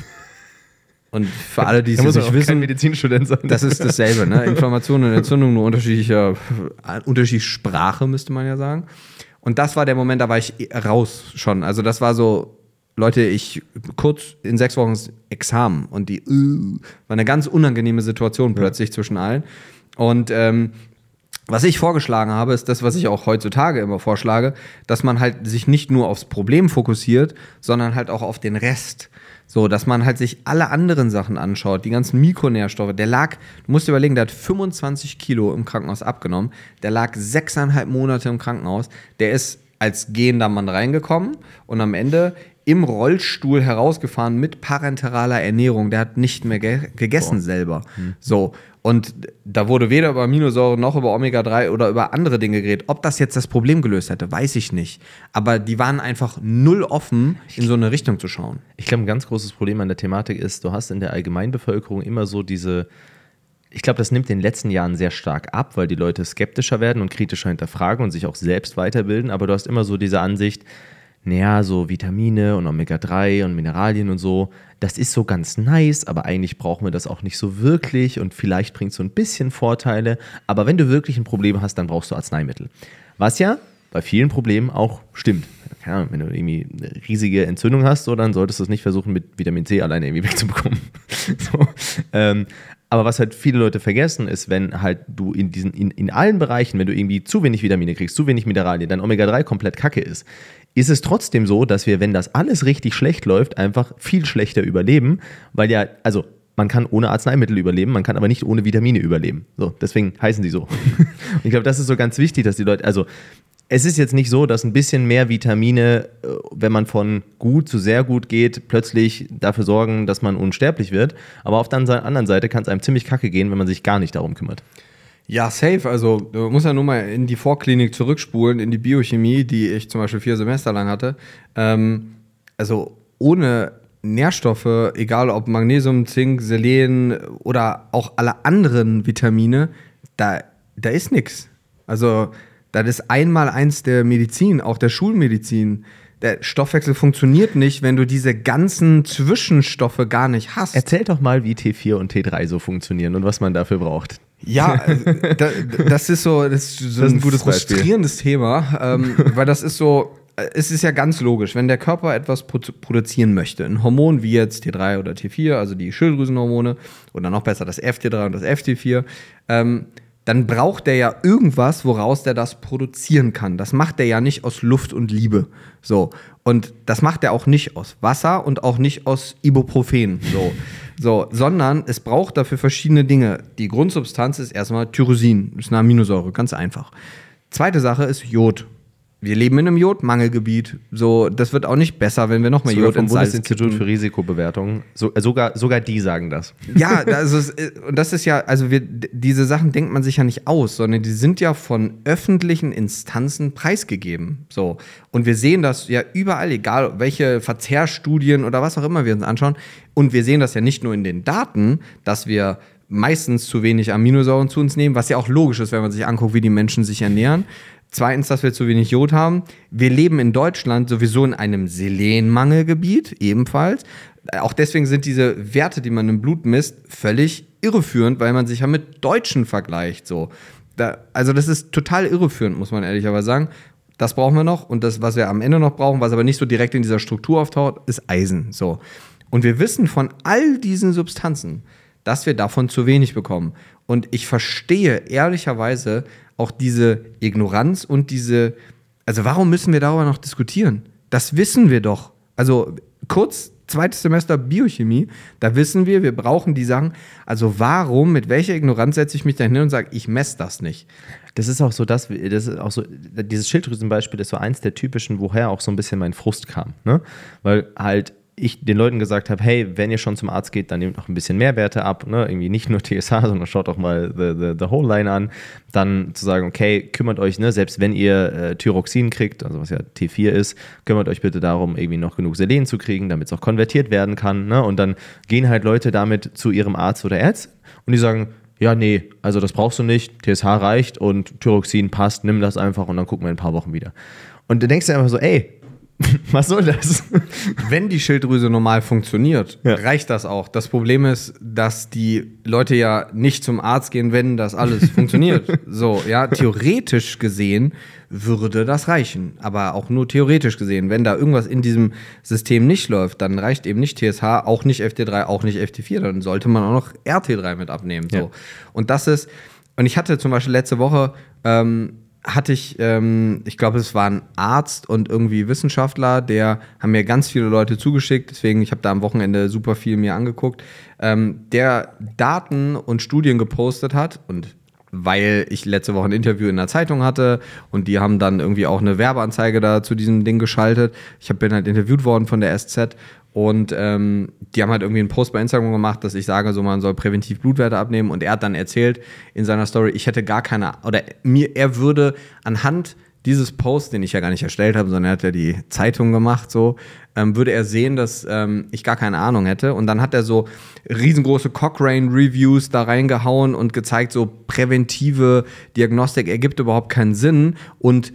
Und für alle, die es nicht wissen, kein Medizinstudent sein. Das ist dasselbe, ne? Inflammation und Entzündung, nur unterschiedlicher, unterschiedliche Sprache, müsste man ja sagen. Und das war der Moment, da war ich raus schon. Also das war so, Leute, ich kurz in sechs Wochen Examen und die uh, war eine ganz unangenehme Situation plötzlich ja. zwischen allen. Und ähm, was ich vorgeschlagen habe, ist das, was ich auch heutzutage immer vorschlage, dass man halt sich nicht nur aufs Problem fokussiert, sondern halt auch auf den Rest. So, dass man halt sich alle anderen Sachen anschaut, die ganzen Mikronährstoffe. Der lag, du musst dir überlegen, der hat fünfundzwanzig Kilo im Krankenhaus abgenommen. Der lag sechseinhalb Monate im Krankenhaus. Der ist als gehender Mann reingekommen und am Ende im Rollstuhl herausgefahren mit parenteraler Ernährung. Der hat nicht mehr ge- gegessen Boah. selber. Hm. So. Und da wurde weder über Aminosäuren noch über Omega drei oder über andere Dinge geredet. Ob das jetzt das Problem gelöst hätte, weiß ich nicht. Aber die waren einfach null offen, in so eine Richtung zu schauen. Ich glaube, ein ganz großes Problem an der Thematik ist, du hast in der Allgemeinbevölkerung immer so diese, ich glaube, das nimmt in den letzten Jahren sehr stark ab, weil die Leute skeptischer werden und kritischer hinterfragen und sich auch selbst weiterbilden. Aber du hast immer so diese Ansicht, naja, so Vitamine und Omega drei und Mineralien und so, das ist so ganz nice, aber eigentlich brauchen wir das auch nicht so wirklich und vielleicht bringt es so ein bisschen Vorteile, aber wenn du wirklich ein Problem hast, dann brauchst du Arzneimittel. Was ja bei vielen Problemen auch stimmt. Keine Ahnung, wenn du irgendwie eine riesige Entzündung hast, so, dann solltest du es nicht versuchen, mit Vitamin C alleine irgendwie wegzubekommen. so, ähm, aber was halt viele Leute vergessen, ist, wenn halt du in diesen, in, in allen Bereichen, wenn du irgendwie zu wenig Vitamine kriegst, zu wenig Mineralien, dein Omega drei komplett kacke ist, ist es trotzdem so, dass wir, wenn das alles richtig schlecht läuft, einfach viel schlechter überleben, weil ja, also man kann ohne Arzneimittel überleben, man kann aber nicht ohne Vitamine überleben. So, deswegen heißen sie so. Und ich glaube, das ist so ganz wichtig, dass die Leute, also es ist jetzt nicht so, dass ein bisschen mehr Vitamine, wenn man von gut zu sehr gut geht, plötzlich dafür sorgen, dass man unsterblich wird. Aber auf der anderen Seite kann es einem ziemlich kacke gehen, wenn man sich gar nicht darum kümmert. Ja, safe. Also du musst ja nur mal in die Vorklinik zurückspulen, in die Biochemie, die ich zum Beispiel vier Semester lang hatte. Ähm, also ohne Nährstoffe, egal ob Magnesium, Zink, Selen oder auch alle anderen Vitamine, da, da ist nichts. Also das ist einmal eins der Medizin, auch der Schulmedizin. Der Stoffwechsel funktioniert nicht, wenn du diese ganzen Zwischenstoffe gar nicht hast. Erzähl doch mal, wie T vier und T drei so funktionieren und was man dafür braucht. Ja, da, das ist so, das ist so Das ist ein, ein gutes frustrierendes Thema, ähm, weil das ist so, es ist ja ganz logisch, wenn der Körper etwas produ- produzieren möchte, ein Hormon wie jetzt T drei oder T vier, also die Schilddrüsenhormone, oder noch besser das F T drei und das F T vier, ähm, dann braucht der ja irgendwas, woraus der das produzieren kann. Das macht der ja nicht aus Luft und Liebe. So. Und das macht er auch nicht aus Wasser und auch nicht aus Ibuprofen. So. So, sondern es braucht dafür verschiedene Dinge. Die Grundsubstanz ist erstmal Tyrosin, das ist eine Aminosäure, ganz einfach. Zweite Sache ist Jod. Wir leben in einem Jodmangelgebiet. So, das wird auch nicht besser, wenn wir noch mehr Sogar Jod vom ins Salz Bundesinstitut kippen. für Risikobewertung. So, äh, sogar, sogar die sagen das. Ja, also es, und das ist ja, also wir, diese Sachen denkt man sich ja nicht aus, sondern die sind ja von öffentlichen Instanzen preisgegeben. So. Und wir sehen das ja überall, egal welche Verzehrstudien oder was auch immer wir uns anschauen. Und wir sehen das ja nicht nur in den Daten, dass wir meistens zu wenig Aminosäuren zu uns nehmen, was ja auch logisch ist, wenn man sich anguckt, wie die Menschen sich ernähren. Zweitens, dass wir zu wenig Jod haben. Wir leben in Deutschland sowieso in einem Selenmangelgebiet, ebenfalls. Auch deswegen sind diese Werte, die man im Blut misst, völlig irreführend, weil man sich ja mit Deutschen vergleicht. So. Da, also das ist total irreführend, muss man ehrlicherweise sagen. Das brauchen wir noch. Und das, was wir am Ende noch brauchen, was aber nicht so direkt in dieser Struktur auftaucht, ist Eisen. So. Und wir wissen von all diesen Substanzen, dass wir davon zu wenig bekommen. Und ich verstehe ehrlicherweise auch diese Ignoranz und diese, also warum müssen wir darüber noch diskutieren? Das wissen wir doch. Also kurz, zweites Semester Biochemie, da wissen wir, wir brauchen die Sachen. Also warum, mit welcher Ignoranz setze ich mich da hin und sage, ich messe das nicht? Das ist auch so, das, das ist auch so, dieses Schilddrüsenbeispiel ist so eins der typischen, woher auch so ein bisschen mein Frust kam. Ne? Weil halt ich den Leuten gesagt habe, hey, wenn ihr schon zum Arzt geht, dann nehmt noch ein bisschen mehr Werte ab, ne? Irgendwie nicht nur T S H, sondern schaut auch mal the, the, the whole line an. Dann zu sagen, okay, kümmert euch, ne, selbst wenn ihr äh, Thyroxin kriegt, also was ja T vier ist, kümmert euch bitte darum, irgendwie noch genug Selen zu kriegen, damit es auch konvertiert werden kann. Ne? Und dann gehen halt Leute damit zu ihrem Arzt oder Ärztin und die sagen, ja, nee, also das brauchst du nicht, T S H reicht und Thyroxin passt, nimm das einfach und dann gucken wir in ein paar Wochen wieder. Und du denkst dir einfach so, ey, was soll das? Wenn die Schilddrüse normal funktioniert, ja. reicht das auch. Das Problem ist, dass die Leute ja nicht zum Arzt gehen, wenn das alles funktioniert. So, ja, theoretisch gesehen würde das reichen. Aber auch nur theoretisch gesehen. Wenn da irgendwas in diesem System nicht läuft, dann reicht eben nicht T S H, auch nicht F T drei, auch nicht F T vier. Dann sollte man auch noch R T drei mit abnehmen. So. Ja. Und das ist, und ich hatte zum Beispiel letzte Woche, ähm, hatte ich, ähm, ich glaube, es war ein Arzt und irgendwie Wissenschaftler, der haben mir ganz viele Leute zugeschickt, deswegen, ich habe da am Wochenende super viel mir angeguckt, ähm, der Daten und Studien gepostet hat und weil ich letzte Woche ein Interview in der Zeitung hatte und die haben dann irgendwie auch eine Werbeanzeige da zu diesem Ding geschaltet. Ich hab, bin halt interviewt worden von der S Z und ähm, die haben halt irgendwie einen Post bei Instagram gemacht, dass ich sage, so man soll präventiv Blutwerte abnehmen und er hat dann erzählt in seiner Story, ich hätte gar keine, oder mir, er würde anhand dieses Post, den ich ja gar nicht erstellt habe, sondern er hat ja die Zeitung gemacht, so, ähm, würde er sehen, dass ähm, ich gar keine Ahnung hätte. Und dann hat er so riesengroße Cochrane-Reviews da reingehauen und gezeigt, so präventive Diagnostik ergibt überhaupt keinen Sinn und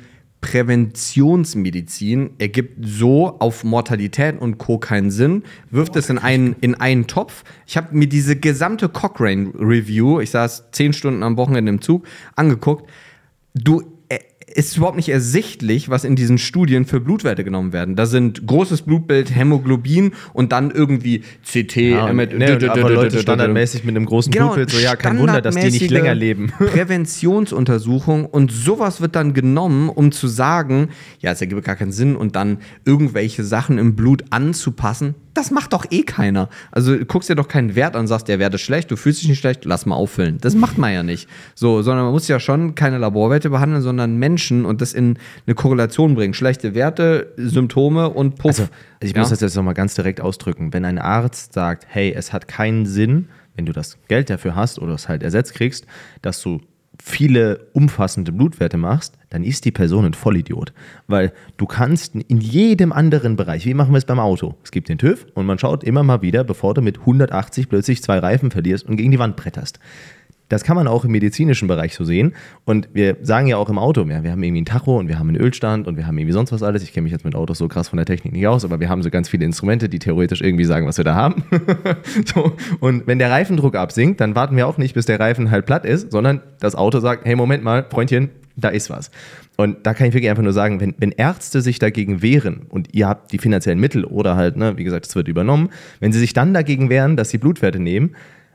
Präventionsmedizin ergibt so auf Mortalität und Co. keinen Sinn, wirft es in einen, in einen Topf. Ich habe mir diese gesamte Cochrane-Review, ich saß zehn Stunden am Wochenende im Zug, angeguckt. Du, ist überhaupt nicht ersichtlich, was in diesen Studien für Blutwerte genommen werden. Da sind großes Blutbild, Hämoglobin und dann irgendwie C T. Ja, und, ne, aber Leute standardmäßig mit einem großen genau, Blutbild, so ja, kein Wunder, dass die nicht länger leben. Präventionsuntersuchung und sowas wird dann genommen, um zu sagen, ja, es ergibt gar keinen Sinn und dann irgendwelche Sachen im Blut anzupassen. Das macht doch eh keiner. Also du guckst dir doch keinen Wert an und sagst, der Wert ist schlecht, du fühlst dich nicht schlecht, lass mal auffüllen. Das macht man ja nicht. So, sondern man muss ja schon keine Laborwerte behandeln, sondern Menschen und das in eine Korrelation bringen. Schlechte Werte, Symptome und Puff. Also, ich ja? muss das jetzt nochmal ganz direkt ausdrücken. Wenn ein Arzt sagt, hey, es hat keinen Sinn, wenn du das Geld dafür hast oder es halt ersetzt kriegst, dass du viele umfassende Blutwerte machst, dann ist die Person ein Vollidiot. Weil du kannst in jedem anderen Bereich, wie machen wir es beim Auto? Es gibt den TÜV und man schaut immer mal wieder, bevor du mit hundertachtzig plötzlich zwei Reifen verlierst und gegen die Wand bretterst. Das kann man auch im medizinischen Bereich so sehen. Und wir sagen ja auch im Auto, ja, wir haben irgendwie einen Tacho und wir haben einen Ölstand und wir haben irgendwie sonst was alles. Ich kenne mich jetzt mit Autos so krass von der Technik nicht aus, aber wir haben so ganz viele Instrumente, die theoretisch irgendwie sagen, was wir da haben. So. Und wenn der Reifendruck absinkt, dann warten wir auch nicht, bis der Reifen halt platt ist, sondern das Auto sagt, hey, Moment mal, Freundchen, da ist was. Und da kann ich wirklich einfach nur sagen, wenn, wenn Ärzte sich dagegen wehren und ihr habt die finanziellen Mittel oder halt, ne, wie gesagt, es wird übernommen, wenn sie sich dann dagegen wehren, dass sie Blutwerte nehmen,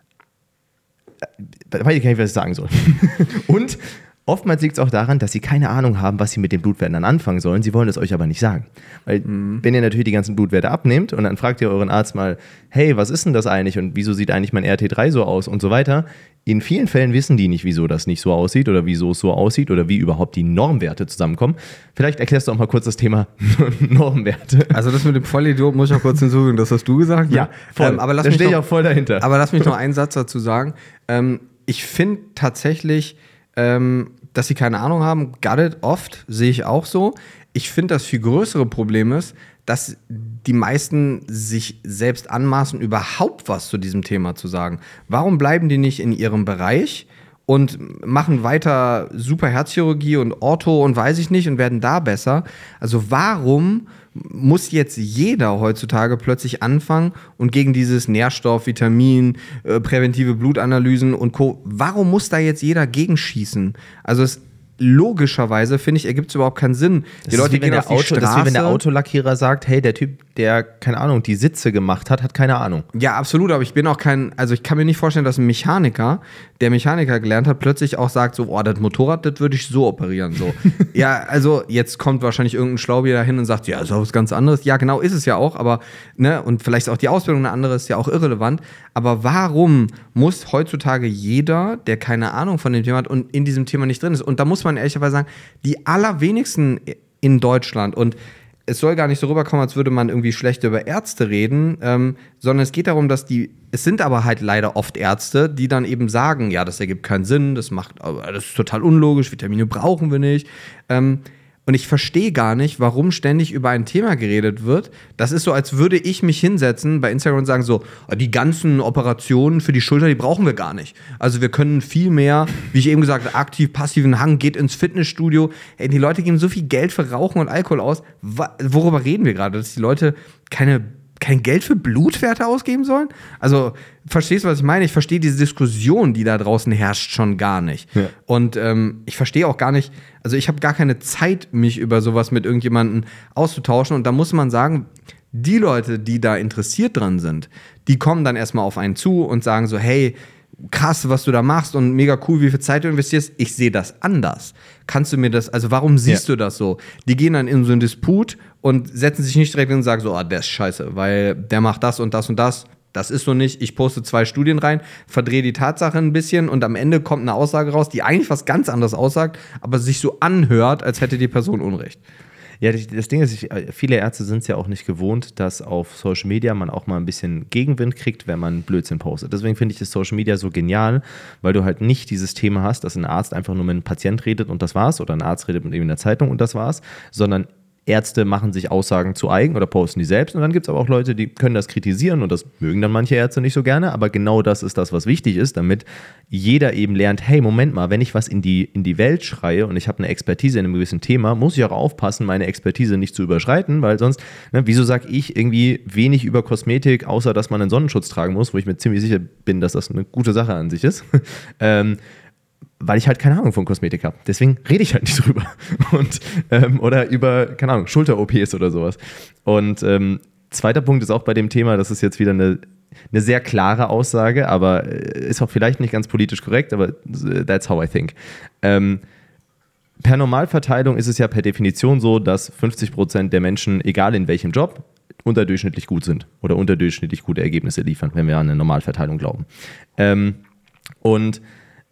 da weiß ich gar nicht, was ich sagen soll. Und oftmals liegt es auch daran, dass sie keine Ahnung haben, was sie mit den Blutwerten dann anfangen sollen. Sie wollen es euch aber nicht sagen. Weil mhm. wenn ihr natürlich die ganzen Blutwerte abnehmt und dann fragt ihr euren Arzt mal, hey, was ist denn das eigentlich und wieso sieht eigentlich mein R T drei so aus und so weiter. In vielen Fällen wissen die nicht, wieso das nicht so aussieht oder wieso es so aussieht oder wie überhaupt die Normwerte zusammenkommen. Vielleicht erklärst du auch mal kurz das Thema Normwerte. Also das mit dem Vollidiot muss ich auch kurz hinzufügen, das hast du gesagt. Ne? Ja, voll. Ähm, aber lass da mich stehe ich noch, auch voll dahinter. Aber lass mich noch einen Satz dazu sagen. Ähm, ich finde tatsächlich, ähm, dass sie keine Ahnung haben, got it, oft, sehe ich auch so. Ich finde, das viel größere Problem ist, dass die meisten sich selbst anmaßen, überhaupt was zu diesem Thema zu sagen. Warum bleiben die nicht in ihrem Bereich und machen weiter super Herzchirurgie und Ortho und weiß ich nicht und werden da besser? Also warum muss jetzt jeder heutzutage plötzlich anfangen und gegen dieses Nährstoff, Vitamin, äh, präventive Blutanalysen und Co., warum muss da jetzt jeder gegenschießen? Also es logischerweise, finde ich, ergibt es überhaupt keinen Sinn. Die Leute gehen auf die Auto, Straße. Das ist wie wenn der Autolackierer sagt, hey, der Typ, der, keine Ahnung, die Sitze gemacht hat, hat keine Ahnung. Ja, absolut, aber ich bin auch kein, also ich kann mir nicht vorstellen, dass ein Mechaniker, der Mechaniker gelernt hat, plötzlich auch sagt so, oh, das Motorrad, das würde ich so operieren, so. Ja, also jetzt kommt wahrscheinlich irgendein Schlaubier dahin und sagt, ja, ist auch was ganz anderes. Ja, genau, ist es ja auch, aber, ne, und vielleicht ist auch die Ausbildung eine andere, ist ja auch irrelevant, aber warum muss heutzutage jeder, der keine Ahnung von dem Thema hat und in diesem Thema nicht drin ist, und da muss man ehrlicherweise sagen, die allerwenigsten in Deutschland, und es soll gar nicht so rüberkommen, als würde man irgendwie schlecht über Ärzte reden, ähm, sondern es geht darum, dass die, es sind aber halt leider oft Ärzte, die dann eben sagen, ja, das ergibt keinen Sinn, das macht, das ist total unlogisch, Vitamine brauchen wir nicht. Ähm, Und ich verstehe gar nicht, warum ständig über ein Thema geredet wird. Das ist so, als würde ich mich hinsetzen bei Instagram und sagen so, die ganzen Operationen für die Schulter, die brauchen wir gar nicht. Also wir können viel mehr, wie ich eben gesagt habe, aktiv, passiven Hang, geht ins Fitnessstudio. Ey, die Leute geben so viel Geld für Rauchen und Alkohol aus. Worüber reden wir gerade? Dass die Leute keine kein Geld für Blutwerte ausgeben sollen? Also, verstehst du, was ich meine? Ich verstehe diese Diskussion, die da draußen herrscht, schon gar nicht. Ja. Und ähm, ich verstehe auch gar nicht, also ich habe gar keine Zeit, mich über sowas mit irgendjemandem auszutauschen. Und da muss man sagen, die Leute, die da interessiert dran sind, die kommen dann erstmal auf einen zu und sagen so, hey, krass, was du da machst und mega cool, wie viel Zeit du investierst. Ich sehe das anders. Kannst du mir das, also warum siehst ja. du das so? Die gehen dann in so einen Disput und setzen sich nicht direkt hin und sagen so, ah, der ist scheiße, weil der macht das und das und das. Das ist so nicht. Ich poste zwei Studien rein, verdrehe die Tatsache ein bisschen und am Ende kommt eine Aussage raus, die eigentlich was ganz anderes aussagt, aber sich so anhört, als hätte die Person Unrecht. Ja, das Ding ist, viele Ärzte sind es ja auch nicht gewohnt, dass auf Social Media man auch mal ein bisschen Gegenwind kriegt, wenn man Blödsinn postet. Deswegen finde ich das Social Media so genial, weil du halt nicht dieses Thema hast, dass ein Arzt einfach nur mit einem Patient redet und das war's oder ein Arzt redet mit ihm in der Zeitung und das war's, sondern Ärzte machen sich Aussagen zu eigen oder posten die selbst und dann gibt es aber auch Leute, die können das kritisieren und das mögen dann manche Ärzte nicht so gerne, aber genau das ist das, was wichtig ist, damit jeder eben lernt, hey, Moment mal, wenn ich was in die, in die Welt schreie und ich habe eine Expertise in einem gewissen Thema, muss ich auch aufpassen, meine Expertise nicht zu überschreiten, weil sonst, ne, wieso sage ich irgendwie wenig über Kosmetik, außer dass man einen Sonnenschutz tragen muss, wo ich mir ziemlich sicher bin, dass das eine gute Sache an sich ist. ähm, weil ich halt keine Ahnung von Kosmetik habe. Deswegen rede ich halt nicht drüber. Und, ähm, oder über, keine Ahnung, Schulter-O Ps oder sowas. Und ähm, zweiter Punkt ist auch bei dem Thema, das ist jetzt wieder eine, eine sehr klare Aussage, aber ist auch vielleicht nicht ganz politisch korrekt, aber that's how I think. Ähm, per Normalverteilung ist es ja per Definition so, dass fünfzig Prozent der Menschen, egal in welchem Job, unterdurchschnittlich gut sind oder unterdurchschnittlich gute Ergebnisse liefern, wenn wir an eine Normalverteilung glauben. Ähm, und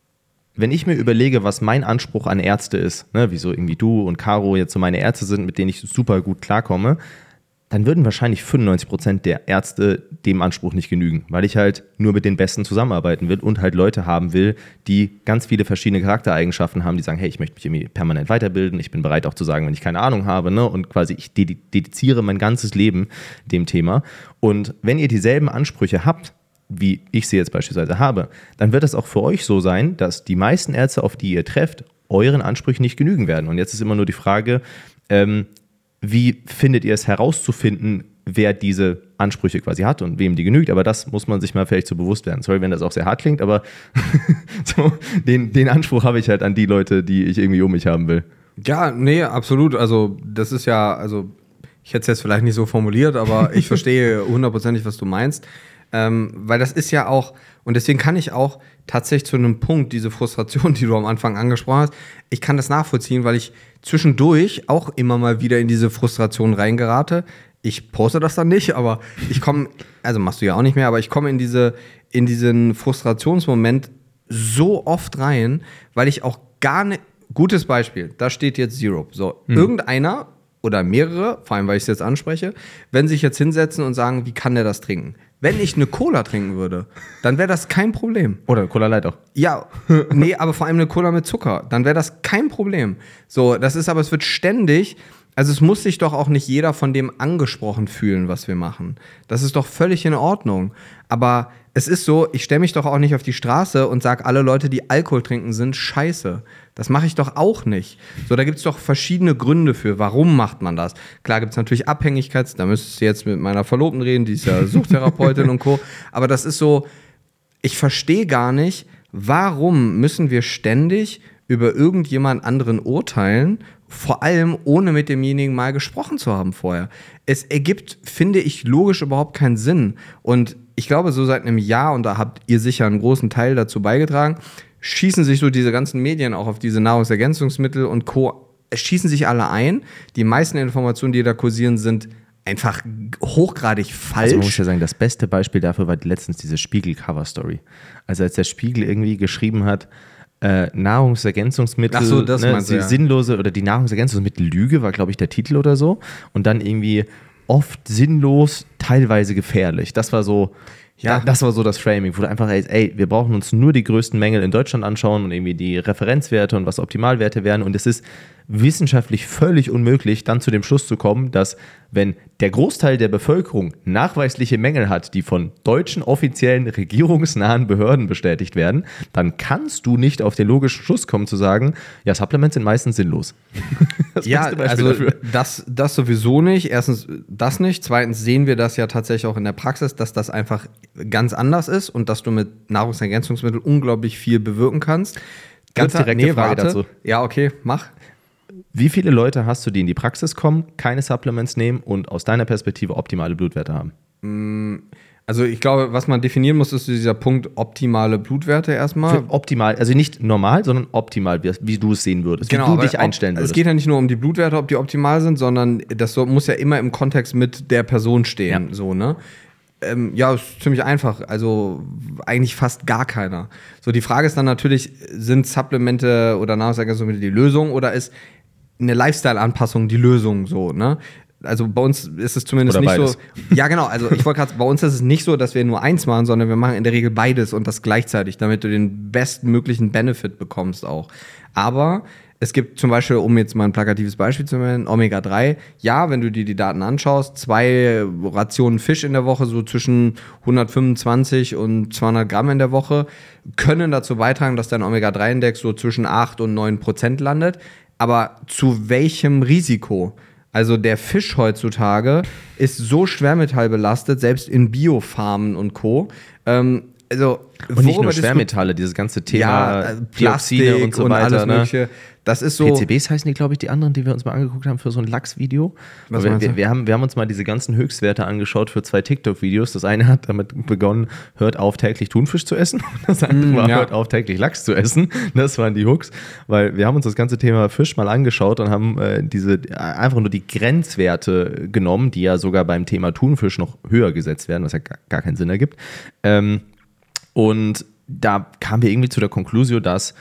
wenn ich mir überlege, was mein Anspruch an Ärzte ist, ne, wieso irgendwie du und Caro jetzt so meine Ärzte sind, mit denen ich super gut klarkomme, dann würden wahrscheinlich fünfundneunzig Prozent der Ärzte dem Anspruch nicht genügen, weil ich halt nur mit den Besten zusammenarbeiten will und halt Leute haben will, die ganz viele verschiedene Charaktereigenschaften haben, die sagen, hey, ich möchte mich irgendwie permanent weiterbilden, ich bin bereit auch zu sagen, wenn ich keine Ahnung habe, ne? Und quasi ich dediziere mein ganzes Leben dem Thema. Und wenn ihr dieselben Ansprüche habt, wie ich sie jetzt beispielsweise habe, dann wird es auch für euch so sein, dass die meisten Ärzte, auf die ihr trefft, euren Ansprüchen nicht genügen werden. Und jetzt ist immer nur die Frage, ähm, wie findet ihr es herauszufinden, wer diese Ansprüche quasi hat und wem die genügt? Aber das muss man sich mal vielleicht so bewusst werden. Sorry, wenn das auch sehr hart klingt, aber so, den, den Anspruch habe ich halt an die Leute, die ich irgendwie um mich haben will. Ja, nee, absolut. Also das ist ja, also ich hätte es jetzt vielleicht nicht so formuliert, aber ich verstehe hundertprozentig, was du meinst. Ähm, weil das ist ja auch, und deswegen kann ich auch tatsächlich zu einem Punkt, diese Frustration, die du am Anfang angesprochen hast, ich kann das nachvollziehen, weil ich zwischendurch auch immer mal wieder in diese Frustration reingerate. Ich poste das dann nicht, aber ich komme, also machst du ja auch nicht mehr, aber ich komme in diese, in diesen Frustrationsmoment so oft rein, weil ich auch gar nicht, gutes Beispiel, da steht jetzt Syrup. So, hm. irgendeiner oder mehrere, vor allem weil ich es jetzt anspreche, wenn sich jetzt hinsetzen und sagen, wie kann der das trinken? Wenn ich eine Cola trinken würde, dann wäre das kein Problem. Oder Cola Light auch. Ja, nee, aber vor allem eine Cola mit Zucker, dann wäre das kein Problem. So, das ist aber, es wird ständig, also es muss sich doch auch nicht jeder von dem angesprochen fühlen, was wir machen. Das ist doch völlig in Ordnung. Aber es ist so, ich stelle mich doch auch nicht auf die Straße und sage, alle Leute, die Alkohol trinken, sind scheiße. Das mache ich doch auch nicht. So, da gibt es doch verschiedene Gründe für, warum macht man das. Klar gibt es natürlich Abhängigkeits, da müsstest du jetzt mit meiner Verlobten reden, die ist ja Suchttherapeutin und Co. Aber das ist so, ich verstehe gar nicht, warum müssen wir ständig über irgendjemand anderen urteilen, vor allem ohne mit demjenigen mal gesprochen zu haben vorher. Es ergibt, finde ich, logisch überhaupt keinen Sinn. Und ich glaube, so seit einem Jahr, und da habt ihr sicher einen großen Teil dazu beigetragen, schießen sich so diese ganzen Medien auch auf diese Nahrungsergänzungsmittel und Co. schießen sich alle ein. Die meisten Informationen, die da kursieren, sind einfach hochgradig falsch. Also man muss ja sagen, das beste Beispiel dafür war letztens diese Spiegel-Cover-Story. Also als der Spiegel irgendwie geschrieben hat, Äh, Nahrungsergänzungsmittel, Ach so, das ne, meinst du, die ja. sinnlose oder die Nahrungsergänzungsmittel-Lüge war, glaube ich, der Titel oder so. Und dann irgendwie oft sinnlos, teilweise gefährlich. Das war so, ja, da, das war so das Framing, wo du einfach, ey, ey, wir brauchen uns nur die größten Mängel in Deutschland anschauen und irgendwie die Referenzwerte und was Optimalwerte wären. Und es ist wissenschaftlich völlig unmöglich, dann zu dem Schluss zu kommen, dass wenn der Großteil der Bevölkerung nachweisliche Mängel hat, die von deutschen offiziellen regierungsnahen Behörden bestätigt werden, dann kannst du nicht auf den logischen Schluss kommen zu sagen, ja, Supplements sind meistens sinnlos. Das ja, also das, das sowieso nicht. Erstens das nicht. Zweitens sehen wir das ja tatsächlich auch in der Praxis, dass das einfach ganz anders ist und dass du mit Nahrungsergänzungsmitteln unglaublich viel bewirken kannst. Ganz direkte nee, Frage warte. dazu. Ja, okay, mach. Wie viele Leute hast du, die in die Praxis kommen, keine Supplements nehmen und aus deiner Perspektive optimale Blutwerte haben? Also ich glaube, was man definieren muss, ist dieser Punkt optimale Blutwerte erstmal. Für optimal, also nicht normal, sondern optimal, wie, wie du es sehen würdest, genau, wie du dich ob, einstellen würdest. Es geht ja nicht nur um die Blutwerte, ob die optimal sind, sondern das so, muss ja immer im Kontext mit der Person stehen. Ja. So, ne? Ähm, ja, ist ziemlich einfach. Also eigentlich fast gar keiner. So, die Frage ist dann natürlich, sind Supplemente oder Nahrungsergänzungsmittel die Lösung oder ist eine Lifestyle-Anpassung die Lösung so, ne? Also bei uns ist es zumindest oder nicht beides. so. Ja, genau. Also ich wollte gerade, bei uns ist es nicht so, dass wir nur eins machen, sondern wir machen in der Regel beides und das gleichzeitig, damit du den bestmöglichen Benefit bekommst auch. Aber es gibt zum Beispiel, um jetzt mal ein plakatives Beispiel zu nennen, Omega drei. Ja, wenn du dir die Daten anschaust, zwei Rationen Fisch in der Woche, so zwischen hundertfünfundzwanzig und zweihundert Gramm in der Woche, können dazu beitragen, dass dein Omega drei Index so zwischen acht und neun Prozent landet. Aber zu welchem Risiko? Also der Fisch heutzutage ist so schwermetallbelastet, selbst in Biofarmen und Co. Ähm, also und nicht nur Schwermetalle, dieses ganze Thema ja, Plastik und so und weiter, alles ne? Mögliche. Das ist so. P C Bs heißen die, glaube ich, die anderen, die wir uns mal angeguckt haben für so ein Lachs-Video. Was wir, wir, wir, haben, wir haben uns mal diese ganzen Höchstwerte angeschaut für zwei TikTok-Videos. Das eine hat damit begonnen, hört auf, täglich Thunfisch zu essen. Und das andere mm, war, ja. hört auf, täglich Lachs zu essen. Das waren die Hooks. Weil wir haben uns das ganze Thema Fisch mal angeschaut und haben äh, diese einfach nur die Grenzwerte genommen, die ja sogar beim Thema Thunfisch noch höher gesetzt werden, was ja gar, gar keinen Sinn ergibt. Ähm, und da kamen wir irgendwie zu der Konklusion, dass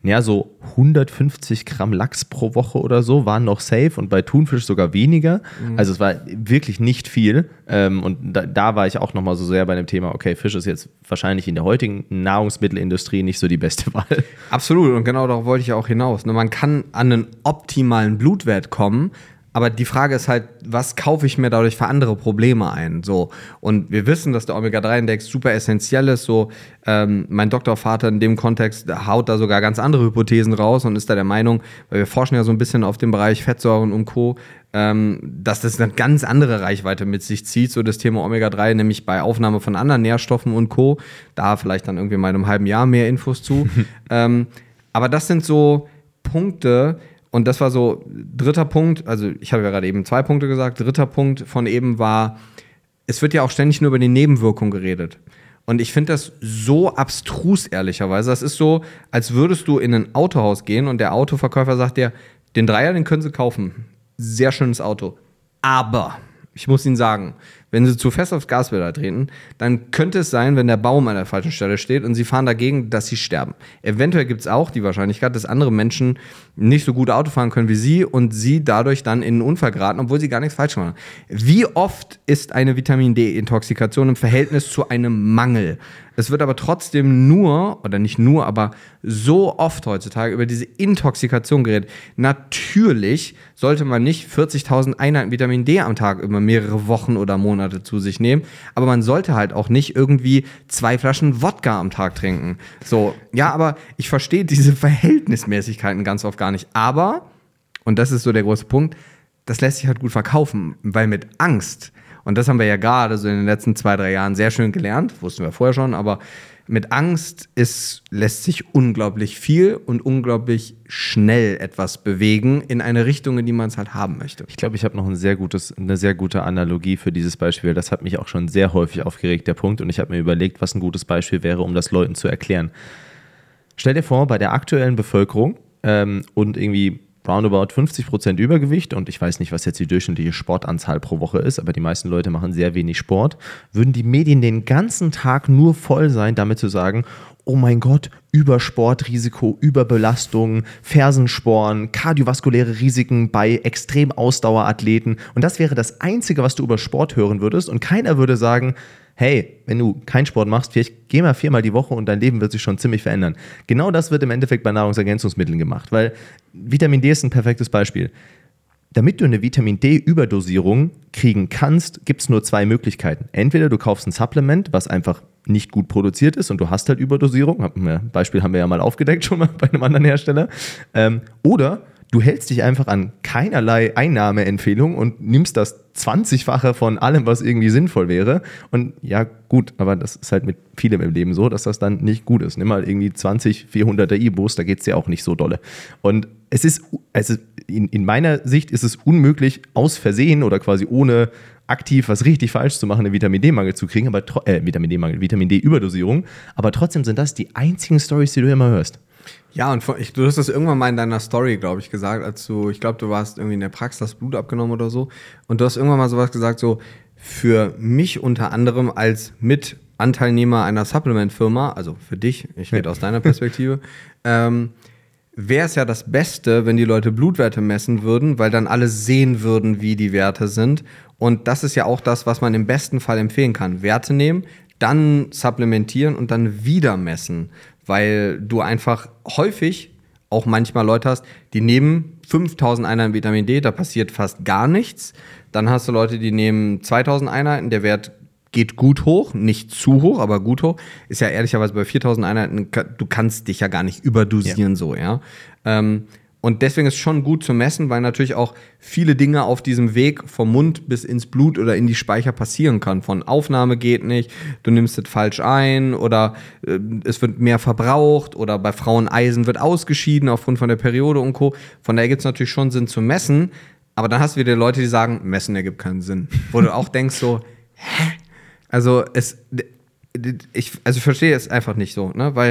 naja, so hundertfünfzig Gramm Lachs pro Woche oder so waren noch safe und bei Thunfisch sogar weniger. Mhm. Also es war wirklich nicht viel. Ähm, und da, da war ich auch nochmal so sehr bei dem Thema, okay, Fisch ist jetzt wahrscheinlich in der heutigen Nahrungsmittelindustrie nicht so die beste Wahl. Absolut, und genau darauf wollte ich auch hinaus. Man kann an einen optimalen Blutwert kommen, aber die Frage ist halt, was kaufe ich mir dadurch für andere Probleme ein? So. Und wir wissen, dass der Omega drei Index super essentiell ist. So, ähm, mein Doktorvater in dem Kontext haut da sogar ganz andere Hypothesen raus und ist da der Meinung, weil wir forschen ja so ein bisschen auf dem Bereich Fettsäuren und Co., ähm, dass das eine ganz andere Reichweite mit sich zieht, so das Thema Omega drei, nämlich bei Aufnahme von anderen Nährstoffen und Co. Da vielleicht dann irgendwie mal in einem halben Jahr mehr Infos zu. ähm, aber das sind so Punkte. Und das war so, dritter Punkt, also ich habe ja gerade eben zwei Punkte gesagt, dritter Punkt von eben war, es wird ja auch ständig nur über die Nebenwirkung geredet. Und ich finde das so abstrus, ehrlicherweise. Das ist so, als würdest du in ein Autohaus gehen und der Autoverkäufer sagt dir, den Dreier, den können Sie kaufen. Sehr schönes Auto. Aber, ich muss Ihnen sagen, wenn Sie zu fest aufs Gaspedal treten, dann könnte es sein, wenn der Baum an der falschen Stelle steht und Sie fahren dagegen, dass Sie sterben. Eventuell gibt es auch die Wahrscheinlichkeit, dass andere Menschen nicht so gut Auto fahren können wie Sie und Sie dadurch dann in einen Unfall geraten, obwohl Sie gar nichts falsch machen. Wie oft ist eine Vitamin-D-Intoxikation im Verhältnis zu einem Mangel? Es wird aber trotzdem nur, oder nicht nur, aber so oft heutzutage über diese Intoxikation geredet. Natürlich sollte man nicht vierzigtausend Einheiten Vitamin D am Tag über mehrere Wochen oder Monate zu sich nehmen, aber man sollte halt auch nicht irgendwie zwei Flaschen Wodka am Tag trinken. So, ja, aber ich verstehe diese Verhältnismäßigkeiten ganz oft gar nicht. Aber, und das ist so der große Punkt, das lässt sich halt gut verkaufen, weil mit Angst, und das haben wir ja gerade so in den letzten zwei, drei Jahren sehr schön gelernt, wussten wir vorher schon, aber mit Angst ist, lässt sich unglaublich viel und unglaublich schnell etwas bewegen in eine Richtung, in die man es halt haben möchte. Ich glaube, ich habe noch ein sehr gutes, eine sehr gute Analogie für dieses Beispiel. Das hat mich auch schon sehr häufig aufgeregt, der Punkt. Und ich habe mir überlegt, was ein gutes Beispiel wäre, um das Leuten zu erklären. Stell dir vor, bei der aktuellen Bevölkerung ähm, und irgendwie roundabout fünfzig Prozent Übergewicht, und ich weiß nicht, was jetzt die durchschnittliche Sportanzahl pro Woche ist, aber die meisten Leute machen sehr wenig Sport, würden die Medien den ganzen Tag nur voll sein, damit zu sagen, oh mein Gott, Übersportrisiko, Überbelastung, Fersensporn, kardiovaskuläre Risiken bei Extremausdauerathleten. Und das wäre das Einzige, was du über Sport hören würdest, und keiner würde sagen, hey, wenn du keinen Sport machst, vielleicht geh mal viermal die Woche und dein Leben wird sich schon ziemlich verändern. Genau das wird im Endeffekt bei Nahrungsergänzungsmitteln gemacht, weil Vitamin D ist ein perfektes Beispiel. Damit du eine Vitamin-D-Überdosierung kriegen kannst, gibt es nur zwei Möglichkeiten. Entweder du kaufst ein Supplement, was einfach nicht gut produziert ist und du hast halt Überdosierung. Beispiel haben wir ja mal aufgedeckt schon mal bei einem anderen Hersteller. Ähm, oder du hältst dich einfach an keinerlei Einnahmeempfehlung und nimmst das zwanzigfache von allem, was irgendwie sinnvoll wäre. Und ja, gut, aber das ist halt mit vielem im Leben so, dass das dann nicht gut ist. Nimm mal irgendwie zwanzig, vierhunderter E-Boost, da geht es dir auch nicht so dolle. Und es ist, also in, in meiner Sicht ist es unmöglich, aus Versehen oder quasi ohne aktiv was richtig falsch zu machen, einen Vitamin-D-Mangel zu kriegen, aber äh, Vitamin D-Mangel, Vitamin-D-Überdosierung. Aber trotzdem sind das die einzigen Storys, die du immer hörst. Ja, und ich, du hast das irgendwann mal in deiner Story, glaube ich, gesagt, als du, ich glaube, du warst irgendwie in der Praxis, hast Blut abgenommen oder so. Und du hast irgendwann mal sowas gesagt, so, für mich unter anderem als Mitanteilnehmer einer Supplement-Firma, also für dich, ich rede aus deiner Perspektive, ähm, wäre es ja das Beste, wenn die Leute Blutwerte messen würden, weil dann alle sehen würden, wie die Werte sind. Und das ist ja auch das, was man im besten Fall empfehlen kann. Werte nehmen, dann supplementieren und dann wieder messen. Weil du einfach häufig auch manchmal Leute hast, die nehmen fünftausend Einheiten Vitamin D, da passiert fast gar nichts. Dann hast du Leute, die nehmen zweitausend Einheiten, der Wert geht gut hoch, nicht zu hoch, aber gut hoch. Ist ja ehrlicherweise bei viertausend Einheiten, du kannst dich ja gar nicht überdosieren, ja. so, ja. Ähm, und deswegen ist es schon gut zu messen, weil natürlich auch viele Dinge auf diesem Weg vom Mund bis ins Blut oder in die Speicher passieren kann. Von Aufnahme geht nicht, du nimmst es falsch ein oder äh, es wird mehr verbraucht oder bei Frauen Eisen wird ausgeschieden aufgrund von der Periode und Co. Von daher gibt es natürlich schon Sinn zu messen, aber dann hast du wieder Leute, die sagen, messen ergibt keinen Sinn. Wo du auch denkst so, hä? Also es, ich, also ich verstehe es einfach nicht so, ne? Weil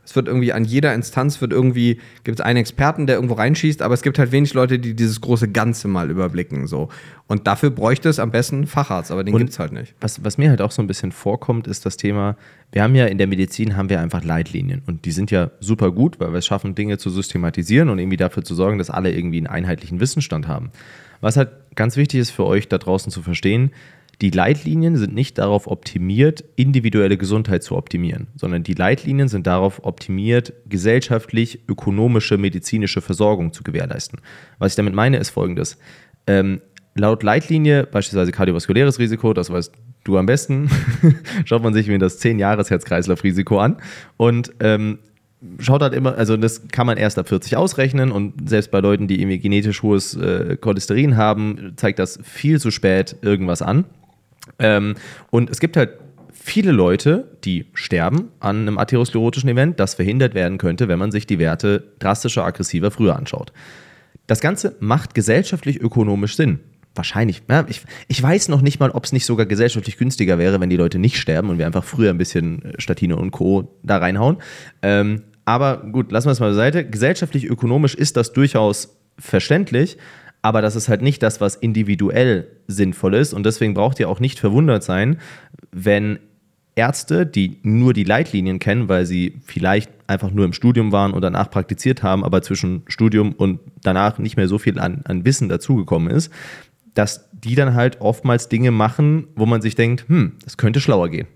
Es wird irgendwie an jeder Instanz wird irgendwie, gibt es einen Experten, der irgendwo reinschießt, aber es gibt halt wenig Leute, die dieses große Ganze mal überblicken. So. Und dafür bräuchte es am besten einen Facharzt, aber den gibt es halt nicht. Was, was mir halt auch so ein bisschen vorkommt, ist das Thema, wir haben ja in der Medizin haben wir einfach Leitlinien und die sind ja super gut, weil wir es schaffen, Dinge zu systematisieren und irgendwie dafür zu sorgen, dass alle irgendwie einen einheitlichen Wissensstand haben. Was halt ganz wichtig ist für euch da draußen zu verstehen, die Leitlinien sind nicht darauf optimiert, individuelle Gesundheit zu optimieren, sondern die Leitlinien sind darauf optimiert, gesellschaftlich, ökonomische, medizinische Versorgung zu gewährleisten. Was ich damit meine, ist Folgendes. Ähm, laut Leitlinie, beispielsweise kardiovaskuläres Risiko, das weißt du am besten, schaut man sich mir das zehn-Jahres-Herz-Kreislauf-Risiko an und ähm, schaut halt immer, also das kann man erst ab vierzig ausrechnen und selbst bei Leuten, die irgendwie genetisch hohes äh, Cholesterin haben, zeigt das viel zu spät irgendwas an. Ähm, und es gibt halt viele Leute, die sterben an einem atherosklerotischen Event, das verhindert werden könnte, wenn man sich die Werte drastischer, aggressiver früher anschaut. Das Ganze macht gesellschaftlich ökonomisch Sinn. Wahrscheinlich. Ja, ich, ich weiß noch nicht mal, ob es nicht sogar gesellschaftlich günstiger wäre, wenn die Leute nicht sterben und wir einfach früher ein bisschen Statine und Co. da reinhauen. Ähm, aber gut, lassen wir es mal beiseite. Gesellschaftlich, ökonomisch ist das durchaus verständlich, aber das ist halt nicht das, was individuell sinnvoll ist. Und deswegen braucht ihr auch nicht verwundert sein, wenn Ärzte, die nur die Leitlinien kennen, weil sie vielleicht einfach nur im Studium waren und danach praktiziert haben, aber zwischen Studium und danach nicht mehr so viel an, an Wissen dazugekommen ist, dass die dann halt oftmals Dinge machen, wo man sich denkt, hm, das könnte schlauer gehen.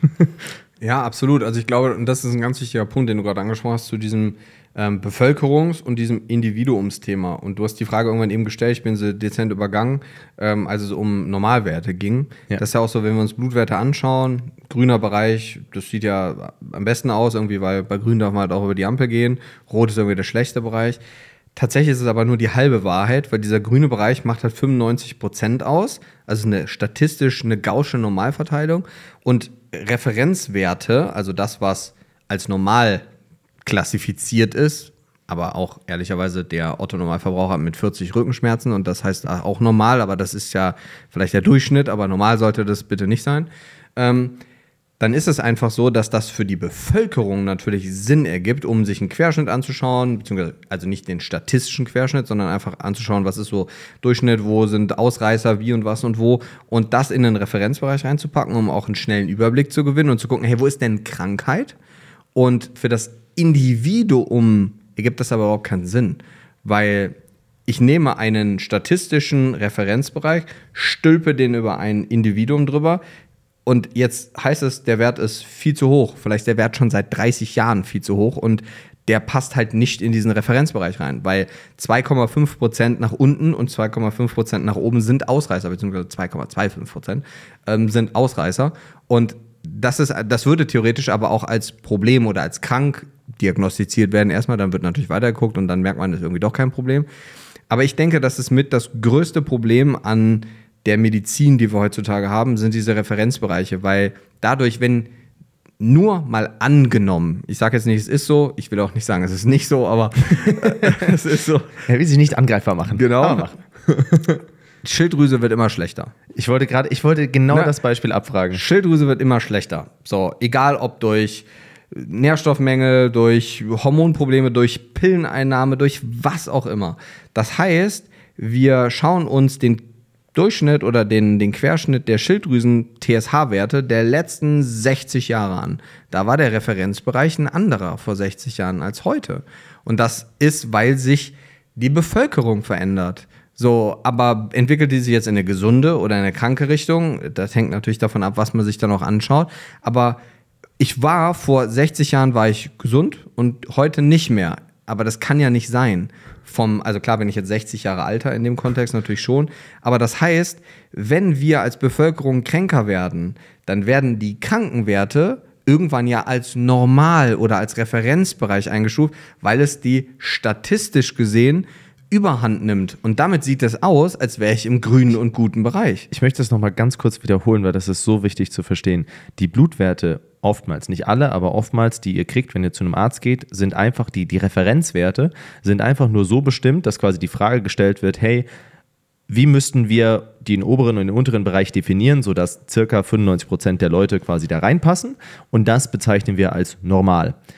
Ja, absolut. Also ich glaube, und das ist ein ganz wichtiger Punkt, den du gerade angesprochen hast, zu diesem ähm, Bevölkerungs- und diesem Individuumsthema. Und du hast die Frage irgendwann eben gestellt, ich bin sie dezent übergangen, ähm, als es um Normalwerte ging. Ja. Das ist ja auch so, wenn wir uns Blutwerte anschauen, grüner Bereich, das sieht ja am besten aus, irgendwie, weil bei grün darf man halt auch über die Ampel gehen, rot ist irgendwie der schlechte Bereich. Tatsächlich ist es aber nur die halbe Wahrheit, weil dieser grüne Bereich macht halt fünfundneunzig Prozent aus, also eine statistisch eine gaußsche Normalverteilung und Referenzwerte, also das, was als normal klassifiziert ist, aber auch ehrlicherweise der Otto-Normalverbraucher mit vierzig Rückenschmerzen und das heißt auch normal, aber das ist ja vielleicht der Durchschnitt, aber normal sollte das bitte nicht sein, ähm, dann ist es einfach so, dass das für die Bevölkerung natürlich Sinn ergibt, um sich einen Querschnitt anzuschauen, beziehungsweise also nicht den statistischen Querschnitt, sondern einfach anzuschauen, was ist so Durchschnitt, wo sind Ausreißer, wie und was und wo und das in den Referenzbereich reinzupacken, um auch einen schnellen Überblick zu gewinnen und zu gucken, hey, wo ist denn Krankheit? Und für das Individuum ergibt das aber überhaupt keinen Sinn, weil ich nehme einen statistischen Referenzbereich, stülpe den über ein Individuum drüber. Und jetzt heißt es, der Wert ist viel zu hoch. Vielleicht ist der Wert schon seit dreißig Jahren viel zu hoch und der passt halt nicht in diesen Referenzbereich rein, weil zwei Komma fünf Prozent nach unten und zwei Komma fünf Prozent nach oben sind Ausreißer, beziehungsweise zwei Komma fünfundzwanzig Prozent ähm, sind Ausreißer. Und das, ist, das würde theoretisch aber auch als Problem oder als krank diagnostiziert werden erstmal. Dann wird natürlich weitergeguckt und dann merkt man, das ist irgendwie doch kein Problem. Aber ich denke, das ist mit das größte Problem an der Medizin, die wir heutzutage haben, sind diese Referenzbereiche, weil dadurch, wenn nur mal angenommen, ich sage jetzt nicht, es ist so, ich will auch nicht sagen, es ist nicht so, aber es ist so. Er will sich nicht angreifbar machen. Genau. Machen. Schilddrüse wird immer schlechter. Ich wollte gerade, ich wollte genau Na, das Beispiel abfragen. Schilddrüse wird immer schlechter. So, egal ob durch Nährstoffmängel, durch Hormonprobleme, durch Pilleneinnahme, durch was auch immer. Das heißt, wir schauen uns den Durchschnitt oder den, den Querschnitt der Schilddrüsen-T S H-Werte der letzten sechzig Jahre an. Da war der Referenzbereich ein anderer vor sechzig Jahren als heute. Und das ist, weil sich die Bevölkerung verändert. So, aber entwickelt die sich jetzt in eine gesunde oder in eine kranke Richtung? Das hängt natürlich davon ab, was man sich dann auch anschaut. Aber ich war, vor sechzig Jahren war ich gesund und heute nicht mehr. Aber das kann ja nicht sein. Vom, also klar, wenn ich jetzt sechzig Jahre alter in dem Kontext natürlich schon, aber das heißt, wenn wir als Bevölkerung kränker werden, dann werden die Krankenwerte irgendwann ja als normal oder als Referenzbereich eingestuft, weil es die statistisch gesehen Überhand nimmt. Und damit sieht es aus, als wäre ich im grünen und guten Bereich. Ich möchte das nochmal ganz kurz wiederholen, weil das ist so wichtig zu verstehen. Die Blutwerte oftmals, nicht alle, aber oftmals, die ihr kriegt, wenn ihr zu einem Arzt geht, sind einfach die, die Referenzwerte, sind einfach nur so bestimmt, dass quasi die Frage gestellt wird, hey, wie müssten wir den oberen und den unteren Bereich definieren, sodass circa fünfundneunzig Prozent der Leute quasi da reinpassen und das bezeichnen wir als normal.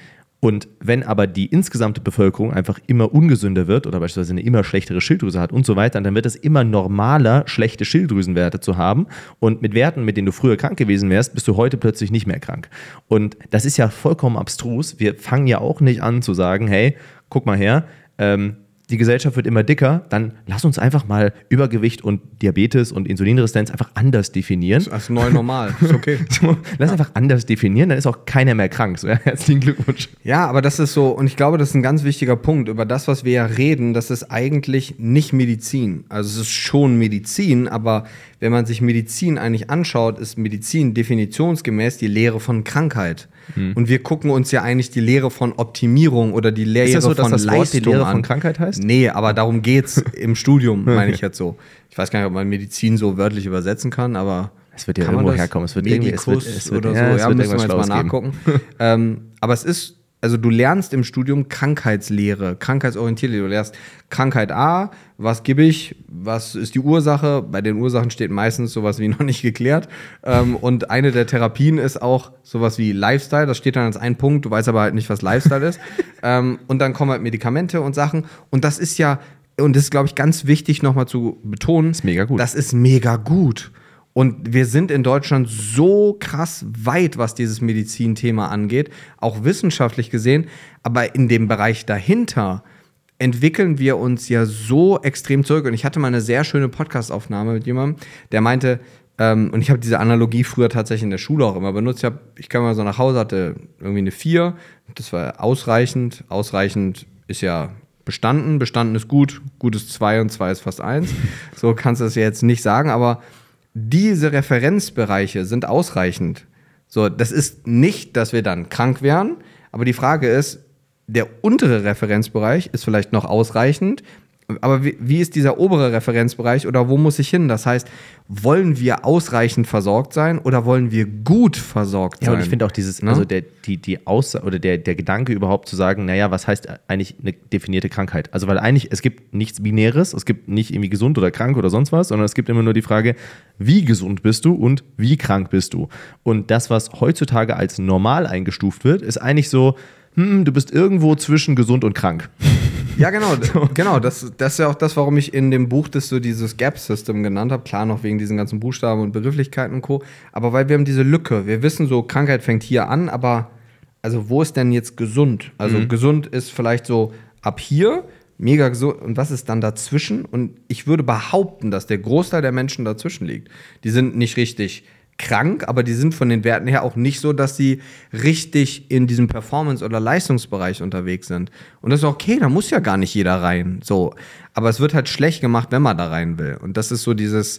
Und wenn aber die insgesamte Bevölkerung einfach immer ungesünder wird oder beispielsweise eine immer schlechtere Schilddrüse hat und so weiter, dann wird es immer normaler, schlechte Schilddrüsenwerte zu haben. Und mit Werten, mit denen du früher krank gewesen wärst, bist du heute plötzlich nicht mehr krank. Und das ist ja vollkommen abstrus. Wir fangen ja auch nicht an zu sagen, hey, guck mal her, ähm, die Gesellschaft wird immer dicker, dann lass uns einfach mal Übergewicht und Diabetes und Insulinresistenz einfach anders definieren. Das ist neu normal, ist okay. So, lass ja. einfach anders definieren, dann ist auch keiner mehr krank. So, ja, herzlichen Glückwunsch. Ja, aber das ist so, und ich glaube, das ist ein ganz wichtiger Punkt. Über das, was wir ja reden, das ist eigentlich nicht Medizin. Also es ist schon Medizin, aber wenn man sich Medizin eigentlich anschaut, ist Medizin definitionsgemäß die Lehre von Krankheit. Hm. Und wir gucken uns ja eigentlich die Lehre von Optimierung oder die Lehre ist das so, von dass das Leistung Wort die Lehre an. von Krankheit heißt? Nee, aber darum geht's im Studium, meine ich jetzt so. Ich weiß gar nicht, ob man Medizin so wörtlich übersetzen kann, aber es wird ja irgendwo herkommen. Es wird irgendwie es wird, es wird, oder so. Ja, ja müssen wir jetzt mal nachgucken. ähm, aber es ist, also du lernst im Studium Krankheitslehre, krankheitsorientierte Lehre. Du lernst Krankheit A, was gebe ich, was ist die Ursache? Bei den Ursachen steht meistens sowas wie noch nicht geklärt. Ähm, und eine der Therapien ist auch sowas wie Lifestyle. Das steht dann als ein Punkt, du weißt aber halt nicht, was Lifestyle ist. ähm, und dann kommen halt Medikamente und Sachen. Und das ist ja, und das ist, glaube ich, ganz wichtig nochmal zu betonen. Das ist mega gut. Das ist mega gut. Und wir sind in Deutschland so krass weit, was dieses Medizinthema angeht, auch wissenschaftlich gesehen. Aber in dem Bereich dahinter entwickeln wir uns ja so extrem zurück. Und ich hatte mal eine sehr schöne Podcast-Aufnahme mit jemandem, der meinte, ähm, und ich habe diese Analogie früher tatsächlich in der Schule auch immer benutzt. Ich, hab, ich kam mal so nach Hause, hatte irgendwie eine vier. Das war ausreichend. Ausreichend ist ja bestanden. Bestanden ist gut. Gut ist zwei und zwei ist fast eins. So kannst du das ja jetzt nicht sagen, aber diese Referenzbereiche sind ausreichend. So, das ist nicht, dass wir dann krank wären, aber die Frage ist, der untere Referenzbereich ist vielleicht noch ausreichend, aber wie, wie ist dieser obere Referenzbereich oder wo muss ich hin? Das heißt, wollen wir ausreichend versorgt sein oder wollen wir gut versorgt sein? Ja, und ich finde auch dieses, ne? also der, die, die Aussage oder der, der Gedanke überhaupt zu sagen, naja, was heißt eigentlich eine definierte Krankheit? Also weil eigentlich, es gibt nichts Binäres, es gibt nicht irgendwie gesund oder krank oder sonst was, sondern es gibt immer nur die Frage, wie gesund bist du und wie krank bist du? Und das, was heutzutage als normal eingestuft wird, ist eigentlich so, hm, du bist irgendwo zwischen gesund und krank. Ja, genau, so. genau. Das, das ist ja auch das, warum ich in dem Buch das so dieses Gap-System genannt habe. Klar, noch wegen diesen ganzen Buchstaben und Begrifflichkeiten und Co. Aber weil wir haben diese Lücke. Wir wissen so, Krankheit fängt hier an, aber also wo ist denn jetzt gesund? Also mhm. gesund ist vielleicht so ab hier, mega gesund. Und was ist dann dazwischen? Und ich würde behaupten, dass der Großteil der Menschen dazwischen liegt. Die sind nicht richtig krank, aber die sind von den Werten her auch nicht so, dass sie richtig in diesem Performance- oder Leistungsbereich unterwegs sind. Und das ist okay, da muss ja gar nicht jeder rein. So. Aber es wird halt schlecht gemacht, wenn man da rein will. Und das ist so dieses,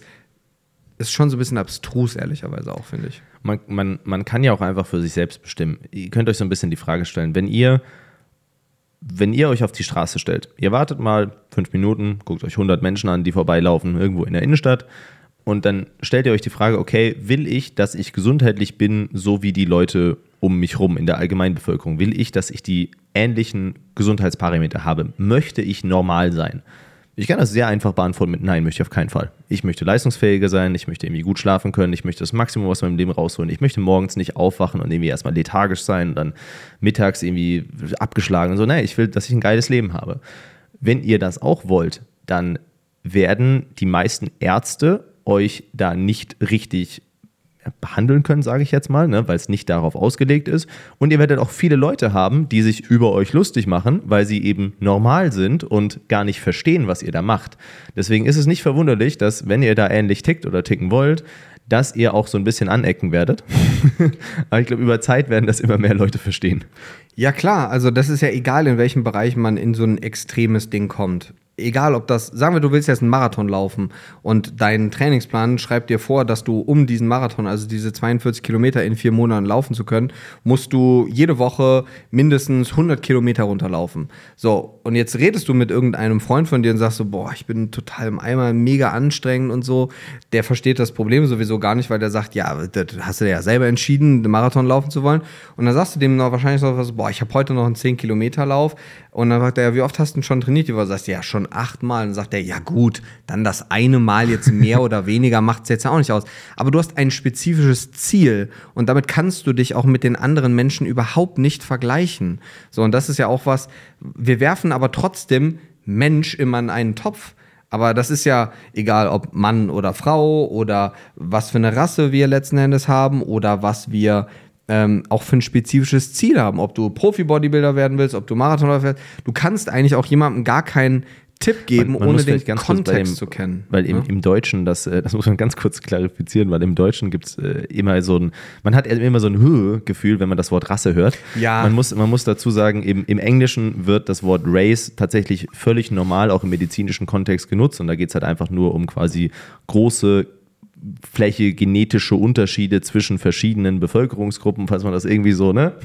ist schon so ein bisschen abstrus, ehrlicherweise auch, finde ich. Man, man, man kann ja auch einfach für sich selbst bestimmen. Ihr könnt euch so ein bisschen die Frage stellen, wenn ihr, wenn ihr euch auf die Straße stellt, ihr wartet mal fünf Minuten, guckt euch hundert Menschen an, die vorbeilaufen, irgendwo in der Innenstadt. Und dann stellt ihr euch die Frage, okay, will ich, dass ich gesundheitlich bin, so wie die Leute um mich rum in der Allgemeinbevölkerung? Will ich, dass ich die ähnlichen Gesundheitsparameter habe? Möchte ich normal sein? Ich kann das sehr einfach beantworten mit Nein, möchte ich auf keinen Fall. Ich möchte leistungsfähiger sein, ich möchte irgendwie gut schlafen können, ich möchte das Maximum aus meinem Leben rausholen. Ich möchte morgens nicht aufwachen und irgendwie erstmal lethargisch sein und dann mittags irgendwie abgeschlagen und so. Nein, ich will, dass ich ein geiles Leben habe. Wenn ihr das auch wollt, dann werden die meisten Ärzte euch da nicht richtig behandeln können, sage ich jetzt mal, ne, weil es nicht darauf ausgelegt ist. Und ihr werdet auch viele Leute haben, die sich über euch lustig machen, weil sie eben normal sind und gar nicht verstehen, was ihr da macht. Deswegen ist es nicht verwunderlich, dass, wenn ihr da ähnlich tickt oder ticken wollt, dass ihr auch so ein bisschen anecken werdet. Aber ich glaube, über Zeit werden das immer mehr Leute verstehen. Ja klar, also das ist ja egal, in welchem Bereich man in so ein extremes Ding kommt. Egal, ob das, sagen wir, du willst jetzt einen Marathon laufen und dein Trainingsplan schreibt dir vor, dass du, um diesen Marathon, also diese zweiundvierzig Kilometer in vier Monaten laufen zu können, musst du jede Woche mindestens hundert Kilometer runterlaufen. So, und jetzt redest du mit irgendeinem Freund von dir und sagst so, boah, ich bin total im Eimer, mega anstrengend und so. Der versteht das Problem sowieso gar nicht, weil der sagt, ja, das hast du ja selber entschieden, den Marathon laufen zu wollen. Und dann sagst du dem noch wahrscheinlich so was, boah, ich habe heute noch einen zehn Kilometer Lauf. Und dann sagt er, ja, wie oft hast du denn schon trainiert? Du sagst, ja, schon schon achtmal. Und dann sagt er, ja gut, dann das eine Mal jetzt mehr oder weniger macht es jetzt auch nicht aus. Aber du hast ein spezifisches Ziel und damit kannst du dich auch mit den anderen Menschen überhaupt nicht vergleichen. So, und das ist ja auch was, wir werfen aber trotzdem Mensch immer in einen Topf. Aber das ist ja egal, ob Mann oder Frau oder was für eine Rasse wir letzten Endes haben oder was wir ähm, auch für ein spezifisches Ziel haben. Ob du Profi-Bodybuilder werden willst, ob du Marathonläufer wirst. Du kannst eigentlich auch jemandem gar keinen Tipp geben, man, man ohne den Kontext dem, zu kennen. Weil im, ja? im Deutschen, das, das muss man ganz kurz klarifizieren, weil im Deutschen gibt es äh, immer so ein, man hat immer so ein Höhe-Gefühl, wenn man das Wort Rasse hört. Ja. Man muss, man muss dazu sagen, im, im Englischen wird das Wort Race tatsächlich völlig normal auch im medizinischen Kontext genutzt und da geht es halt einfach nur um quasi große Fläche, genetische Unterschiede zwischen verschiedenen Bevölkerungsgruppen, falls man das irgendwie so, ne?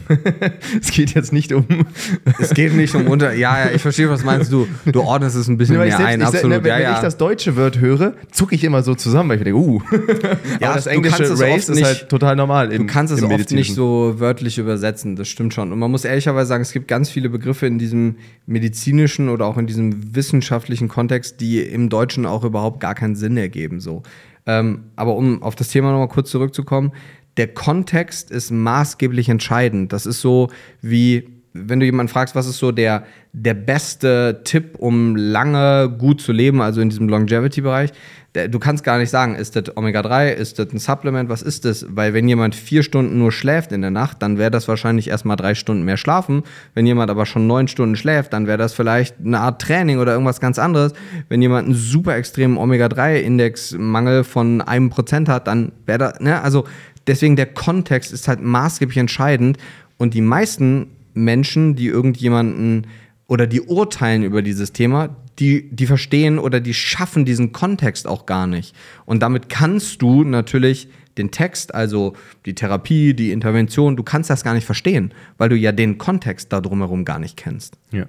Es geht jetzt nicht um... Es geht nicht um unter... Ja, ja, ich verstehe, was meinst du. Du ordnest es ein bisschen ja, mehr selbst, ein, ich, absolut. Ne, wenn, ja, wenn ja. ich das deutsche Wort höre, zucke ich immer so zusammen, weil ich denke, uh. Ja, aber das englische Race ist nicht, halt total normal. Im, du kannst es im oft nicht so wörtlich übersetzen, das stimmt schon. Und man muss ehrlicherweise sagen, es gibt ganz viele Begriffe in diesem medizinischen oder auch in diesem wissenschaftlichen Kontext, die im Deutschen auch überhaupt gar keinen Sinn ergeben, so. Ähm, aber um auf das Thema nochmal kurz zurückzukommen, der Kontext ist maßgeblich entscheidend. Das ist so wie, wenn du jemanden fragst, was ist so der, der beste Tipp, um lange gut zu leben, also in diesem Longevity-Bereich, der, du kannst gar nicht sagen, ist das Omega drei, ist das ein Supplement, was ist das? Weil wenn jemand vier Stunden nur schläft in der Nacht, dann wäre das wahrscheinlich erstmal drei Stunden mehr schlafen. Wenn jemand aber schon neun Stunden schläft, dann wäre das vielleicht eine Art Training oder irgendwas ganz anderes. Wenn jemand einen super extremen Omega drei Indexmangel von einem Prozent hat, dann wäre das, ne, also deswegen der Kontext ist halt maßgeblich entscheidend und die meisten Menschen, die irgendjemanden oder die urteilen über dieses Thema, die, die verstehen oder die schaffen diesen Kontext auch gar nicht. Und damit kannst du natürlich den Text, also die Therapie, die Intervention, du kannst das gar nicht verstehen, weil du ja den Kontext da drumherum gar nicht kennst. Ja.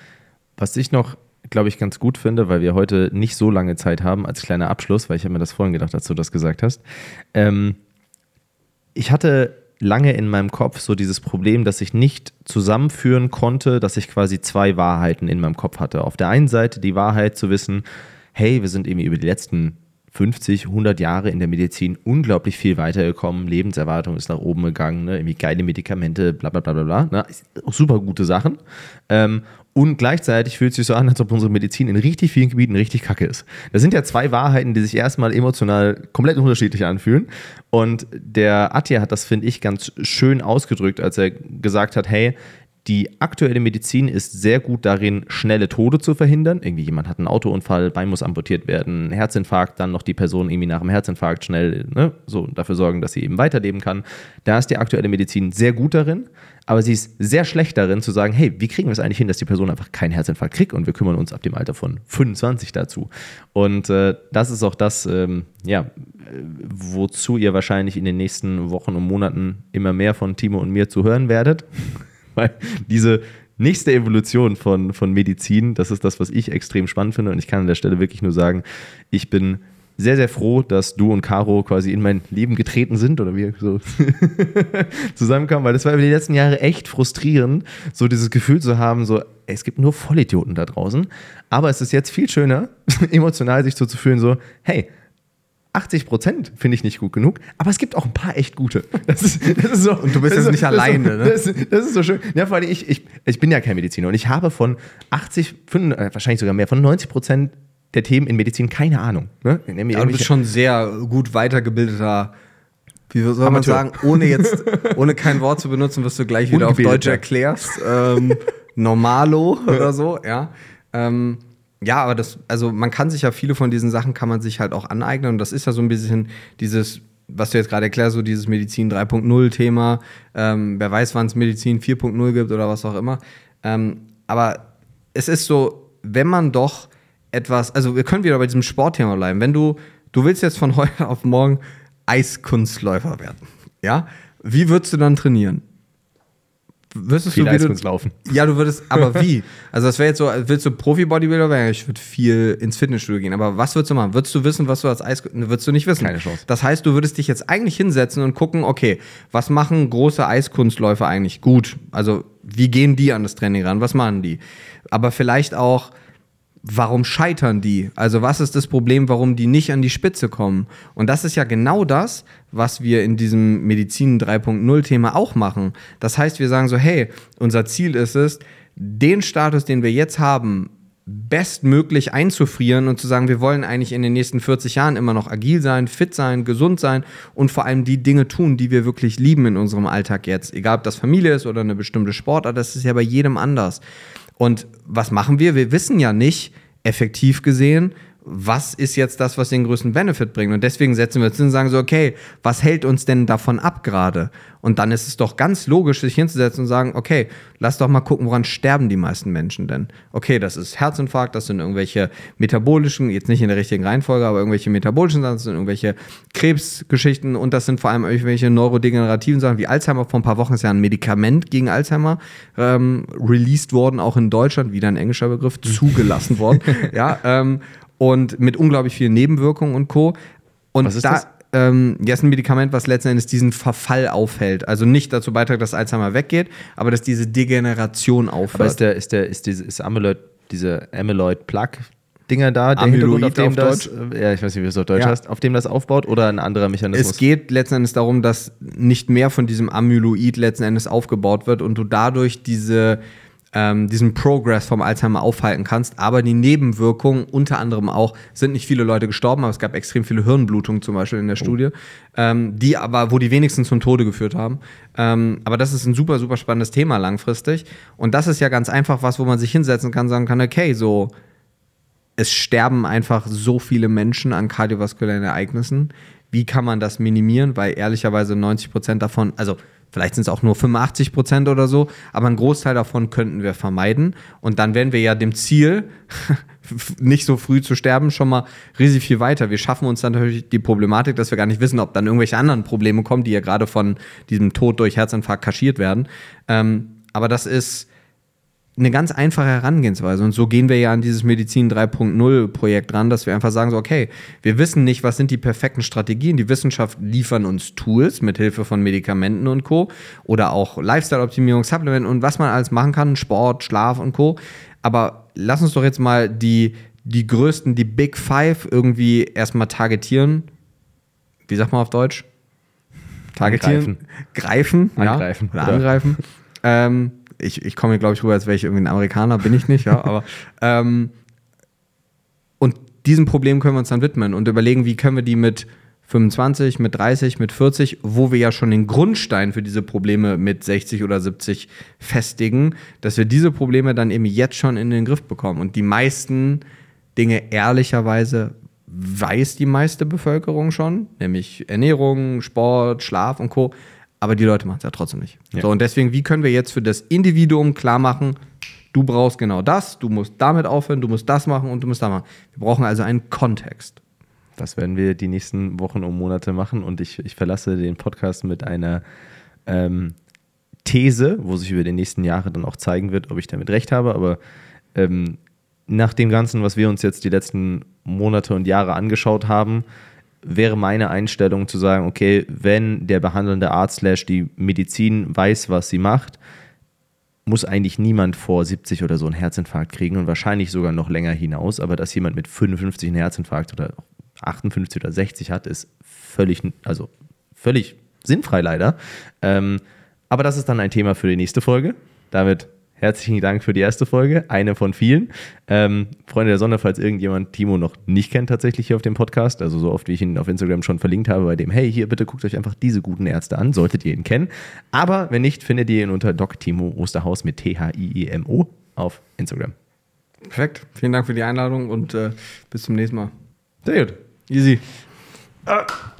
Was ich noch, glaube ich, ganz gut finde, weil wir heute nicht so lange Zeit haben als kleiner Abschluss, weil ich habe mir das vorhin gedacht, als du das gesagt hast. Ähm, ich hatte lange in meinem Kopf so dieses Problem, dass ich nicht zusammenführen konnte, dass ich quasi zwei Wahrheiten in meinem Kopf hatte. Auf der einen Seite die Wahrheit zu wissen, hey, wir sind irgendwie über die letzten fünfzig, hundert Jahre in der Medizin unglaublich viel weitergekommen, Lebenserwartung ist nach oben gegangen, ne? Irgendwie geile Medikamente, bla bla bla bla bla, ne? Super gute Sachen. Ähm, und gleichzeitig fühlt es sich so an, als ob unsere Medizin in richtig vielen Gebieten richtig kacke ist. Das sind ja zwei Wahrheiten, die sich erstmal emotional komplett unterschiedlich anfühlen. Und der Attia hat das, finde ich, ganz schön ausgedrückt, als er gesagt hat, hey, die aktuelle Medizin ist sehr gut darin, schnelle Tode zu verhindern. Irgendwie jemand hat einen Autounfall, Bein muss amputiert werden, Herzinfarkt, dann noch die Person irgendwie nach dem Herzinfarkt schnell, ne, so dafür sorgen, dass sie eben weiterleben kann. Da ist die aktuelle Medizin sehr gut darin, aber sie ist sehr schlecht darin zu sagen, hey, wie kriegen wir es eigentlich hin, dass die Person einfach keinen Herzinfarkt kriegt und wir kümmern uns ab dem Alter von fünfundzwanzig dazu. Und äh, das ist auch das, ähm, ja, wozu ihr wahrscheinlich in den nächsten Wochen und Monaten immer mehr von Timo und mir zu hören werdet. Weil diese nächste Evolution von, von Medizin, das ist das, was ich extrem spannend finde. Und ich kann an der Stelle wirklich nur sagen, ich bin sehr, sehr froh, dass du und Caro quasi in mein Leben getreten sind oder wir so zusammenkamen, weil das war über die letzten Jahre echt frustrierend, so dieses Gefühl zu haben, so, ey, es gibt nur Vollidioten da draußen. Aber es ist jetzt viel schöner, emotional sich so zu fühlen, so, hey, achtzig Prozent finde ich nicht gut genug, aber es gibt auch ein paar echt gute. Das ist, das ist so, und du bist jetzt so, nicht alleine, so, ne? Das, das ist so schön. Ja, vor allem ich, ich, ich bin ja kein Mediziner und ich habe von achtzig, fünfundneunzig, wahrscheinlich sogar mehr, von neunzig Prozent der Themen in Medizin keine Ahnung. Ne? Ja, du bist schon sehr gut weitergebildeter, wie soll man Amateur. sagen, ohne jetzt, ohne kein Wort zu benutzen, was du gleich wieder auf Deutsch erklärst. Ähm, Normalo oder so, ja. Ähm, Ja, aber das, also man kann sich ja viele von diesen Sachen kann man sich halt auch aneignen und das ist ja so ein bisschen dieses, was du jetzt gerade erklärst, so dieses Medizin drei Punkt null Thema, ähm, wer weiß, wann es Medizin vier Punkt null gibt oder was auch immer, ähm, aber es ist so, wenn man doch etwas, also wir können wieder bei diesem Sportthema bleiben, wenn du, du willst jetzt von heute auf morgen Eiskunstläufer werden, ja, wie würdest du dann trainieren? Würdest viel du, Eiskunst laufen. Ja, du würdest, aber wie? Also das wäre jetzt so, willst du Profi-Bodybuilder werden? Ich würde viel ins Fitnessstudio gehen, aber was würdest du machen? Würdest du wissen, was du als Eis, würdest du nicht wissen? Keine Chance. Das heißt, du würdest dich jetzt eigentlich hinsetzen und gucken, okay, was machen große Eiskunstläufer eigentlich gut? Also wie gehen die an das Training ran? Was machen die? Aber vielleicht auch, warum scheitern die? Also was ist das Problem, warum die nicht an die Spitze kommen? Und das ist ja genau das, was wir in diesem Medizin drei Punkt null Thema auch machen. Das heißt, wir sagen so, hey, unser Ziel ist es, den Status, den wir jetzt haben, bestmöglich einzufrieren und zu sagen, wir wollen eigentlich in den nächsten vierzig Jahren immer noch agil sein, fit sein, gesund sein und vor allem die Dinge tun, die wir wirklich lieben in unserem Alltag jetzt. Egal, ob das Familie ist oder eine bestimmte Sportart, das ist ja bei jedem anders. Und was machen wir? Wir wissen ja nicht, effektiv gesehen, was ist jetzt das, was den größten Benefit bringt? Und deswegen setzen wir uns hin und sagen so, okay, was hält uns denn davon ab gerade? Und dann ist es doch ganz logisch, sich hinzusetzen und sagen, okay, lass doch mal gucken, woran sterben die meisten Menschen denn? Okay, das ist Herzinfarkt, das sind irgendwelche metabolischen, jetzt nicht in der richtigen Reihenfolge, aber irgendwelche metabolischen Sachen, das sind irgendwelche Krebsgeschichten und das sind vor allem irgendwelche neurodegenerativen Sachen wie Alzheimer. Vor ein paar Wochen ist ja ein Medikament gegen Alzheimer ähm, released worden, auch in Deutschland, wieder ein englischer Begriff, zugelassen worden. Ja, ähm, und mit unglaublich vielen Nebenwirkungen und Co. Und was ist da, das? Ähm, ja, ist ein Medikament, was letzten Endes diesen Verfall aufhält. Also nicht dazu beiträgt, dass Alzheimer weggeht, aber dass diese Degeneration aufhört. Aber ist der, ist der, ist diese, ist Amyloid, diese Amyloid-Plug-Dinger da, der Amyloid Hintergrund, auf dem auf das, Deutsch? ja, ich weiß nicht, wie du es auf Deutsch Ja. hast, auf dem das aufbaut oder ein anderer Mechanismus? Es geht letzten Endes darum, dass nicht mehr von diesem Amyloid letzten Endes aufgebaut wird und du dadurch diese Ähm, diesen Progress vom Alzheimer aufhalten kannst, aber die Nebenwirkungen, unter anderem auch, sind nicht viele Leute gestorben, aber es gab extrem viele Hirnblutungen zum Beispiel in der Studie, ähm, die aber, wo die wenigsten zum Tode geführt haben. Ähm, aber das ist ein super, super spannendes Thema langfristig und das ist ja ganz einfach was, wo man sich hinsetzen kann, sagen kann, okay, so, es sterben einfach so viele Menschen an kardiovaskulären Ereignissen. Wie kann man das minimieren? Weil ehrlicherweise neunzig Prozent davon, also vielleicht sind es auch nur fünfundachtzig Prozent oder so, aber einen Großteil davon könnten wir vermeiden. Und dann wären wir ja dem Ziel, nicht so früh zu sterben, schon mal riesig viel weiter. Wir schaffen uns dann natürlich die Problematik, dass wir gar nicht wissen, ob dann irgendwelche anderen Probleme kommen, die ja gerade von diesem Tod durch Herzinfarkt kaschiert werden. Ähm, aber das ist eine ganz einfache Herangehensweise. Und so gehen wir ja an dieses Medizin drei Punkt null Projekt ran, dass wir einfach sagen so, okay, wir wissen nicht, was sind die perfekten Strategien. Die Wissenschaft liefern uns Tools mit Hilfe von Medikamenten und Co. oder auch Lifestyle-Optimierung, Supplement und was man alles machen kann, Sport, Schlaf und Co. Aber lass uns doch jetzt mal die, die größten, die Big Five irgendwie erstmal targetieren. Wie sagt man auf Deutsch? Targetieren. Angreifen. Greifen. Angreifen. Ja, oder Oder? angreifen. ähm, Ich, ich komme mir, glaube ich, rüber, als wäre ich irgendwie ein Amerikaner, bin ich nicht, ja, aber ähm, und diesem Problem können wir uns dann widmen und überlegen, wie können wir die mit fünfundzwanzig, mit dreißig, mit vierzig, wo wir ja schon den Grundstein für diese Probleme mit sechzig oder siebzig festigen, dass wir diese Probleme dann eben jetzt schon in den Griff bekommen. Und die meisten Dinge ehrlicherweise weiß die meiste Bevölkerung schon, nämlich Ernährung, Sport, Schlaf und Co., aber die Leute machen es ja trotzdem nicht. Ja. So, und deswegen, wie können wir jetzt für das Individuum klar machen, du brauchst genau das, du musst damit aufhören, du musst das machen und du musst da machen. Wir brauchen also einen Kontext. Das werden wir die nächsten Wochen und Monate machen und ich, ich verlasse den Podcast mit einer ähm, These, wo sich über die nächsten Jahre dann auch zeigen wird, ob ich damit recht habe, aber ähm, nach dem Ganzen, was wir uns jetzt die letzten Monate und Jahre angeschaut haben, wäre meine Einstellung zu sagen, okay, wenn der behandelnde Arzt slash die Medizin weiß, was sie macht, muss eigentlich niemand vor siebzig oder so einen Herzinfarkt kriegen und wahrscheinlich sogar noch länger hinaus, aber dass jemand mit fünfundfünfzig einen Herzinfarkt oder achtundfünfzig oder sechzig hat, ist völlig, also völlig sinnfrei leider. Ähm, aber das ist dann ein Thema für die nächste Folge. Damit herzlichen Dank für die erste Folge, eine von vielen. Ähm, Freunde der Sonne, falls irgendjemand Timo noch nicht kennt tatsächlich hier auf dem Podcast, also so oft wie ich ihn auf Instagram schon verlinkt habe, bei dem, hey, hier bitte guckt euch einfach diese guten Ärzte an, solltet ihr ihn kennen. Aber wenn nicht, findet ihr ihn unter Doc Timo Osterhaus mit T H I E M O auf Instagram. Perfekt. Vielen Dank für die Einladung und äh, bis zum nächsten Mal. Sehr gut. Easy. Ah.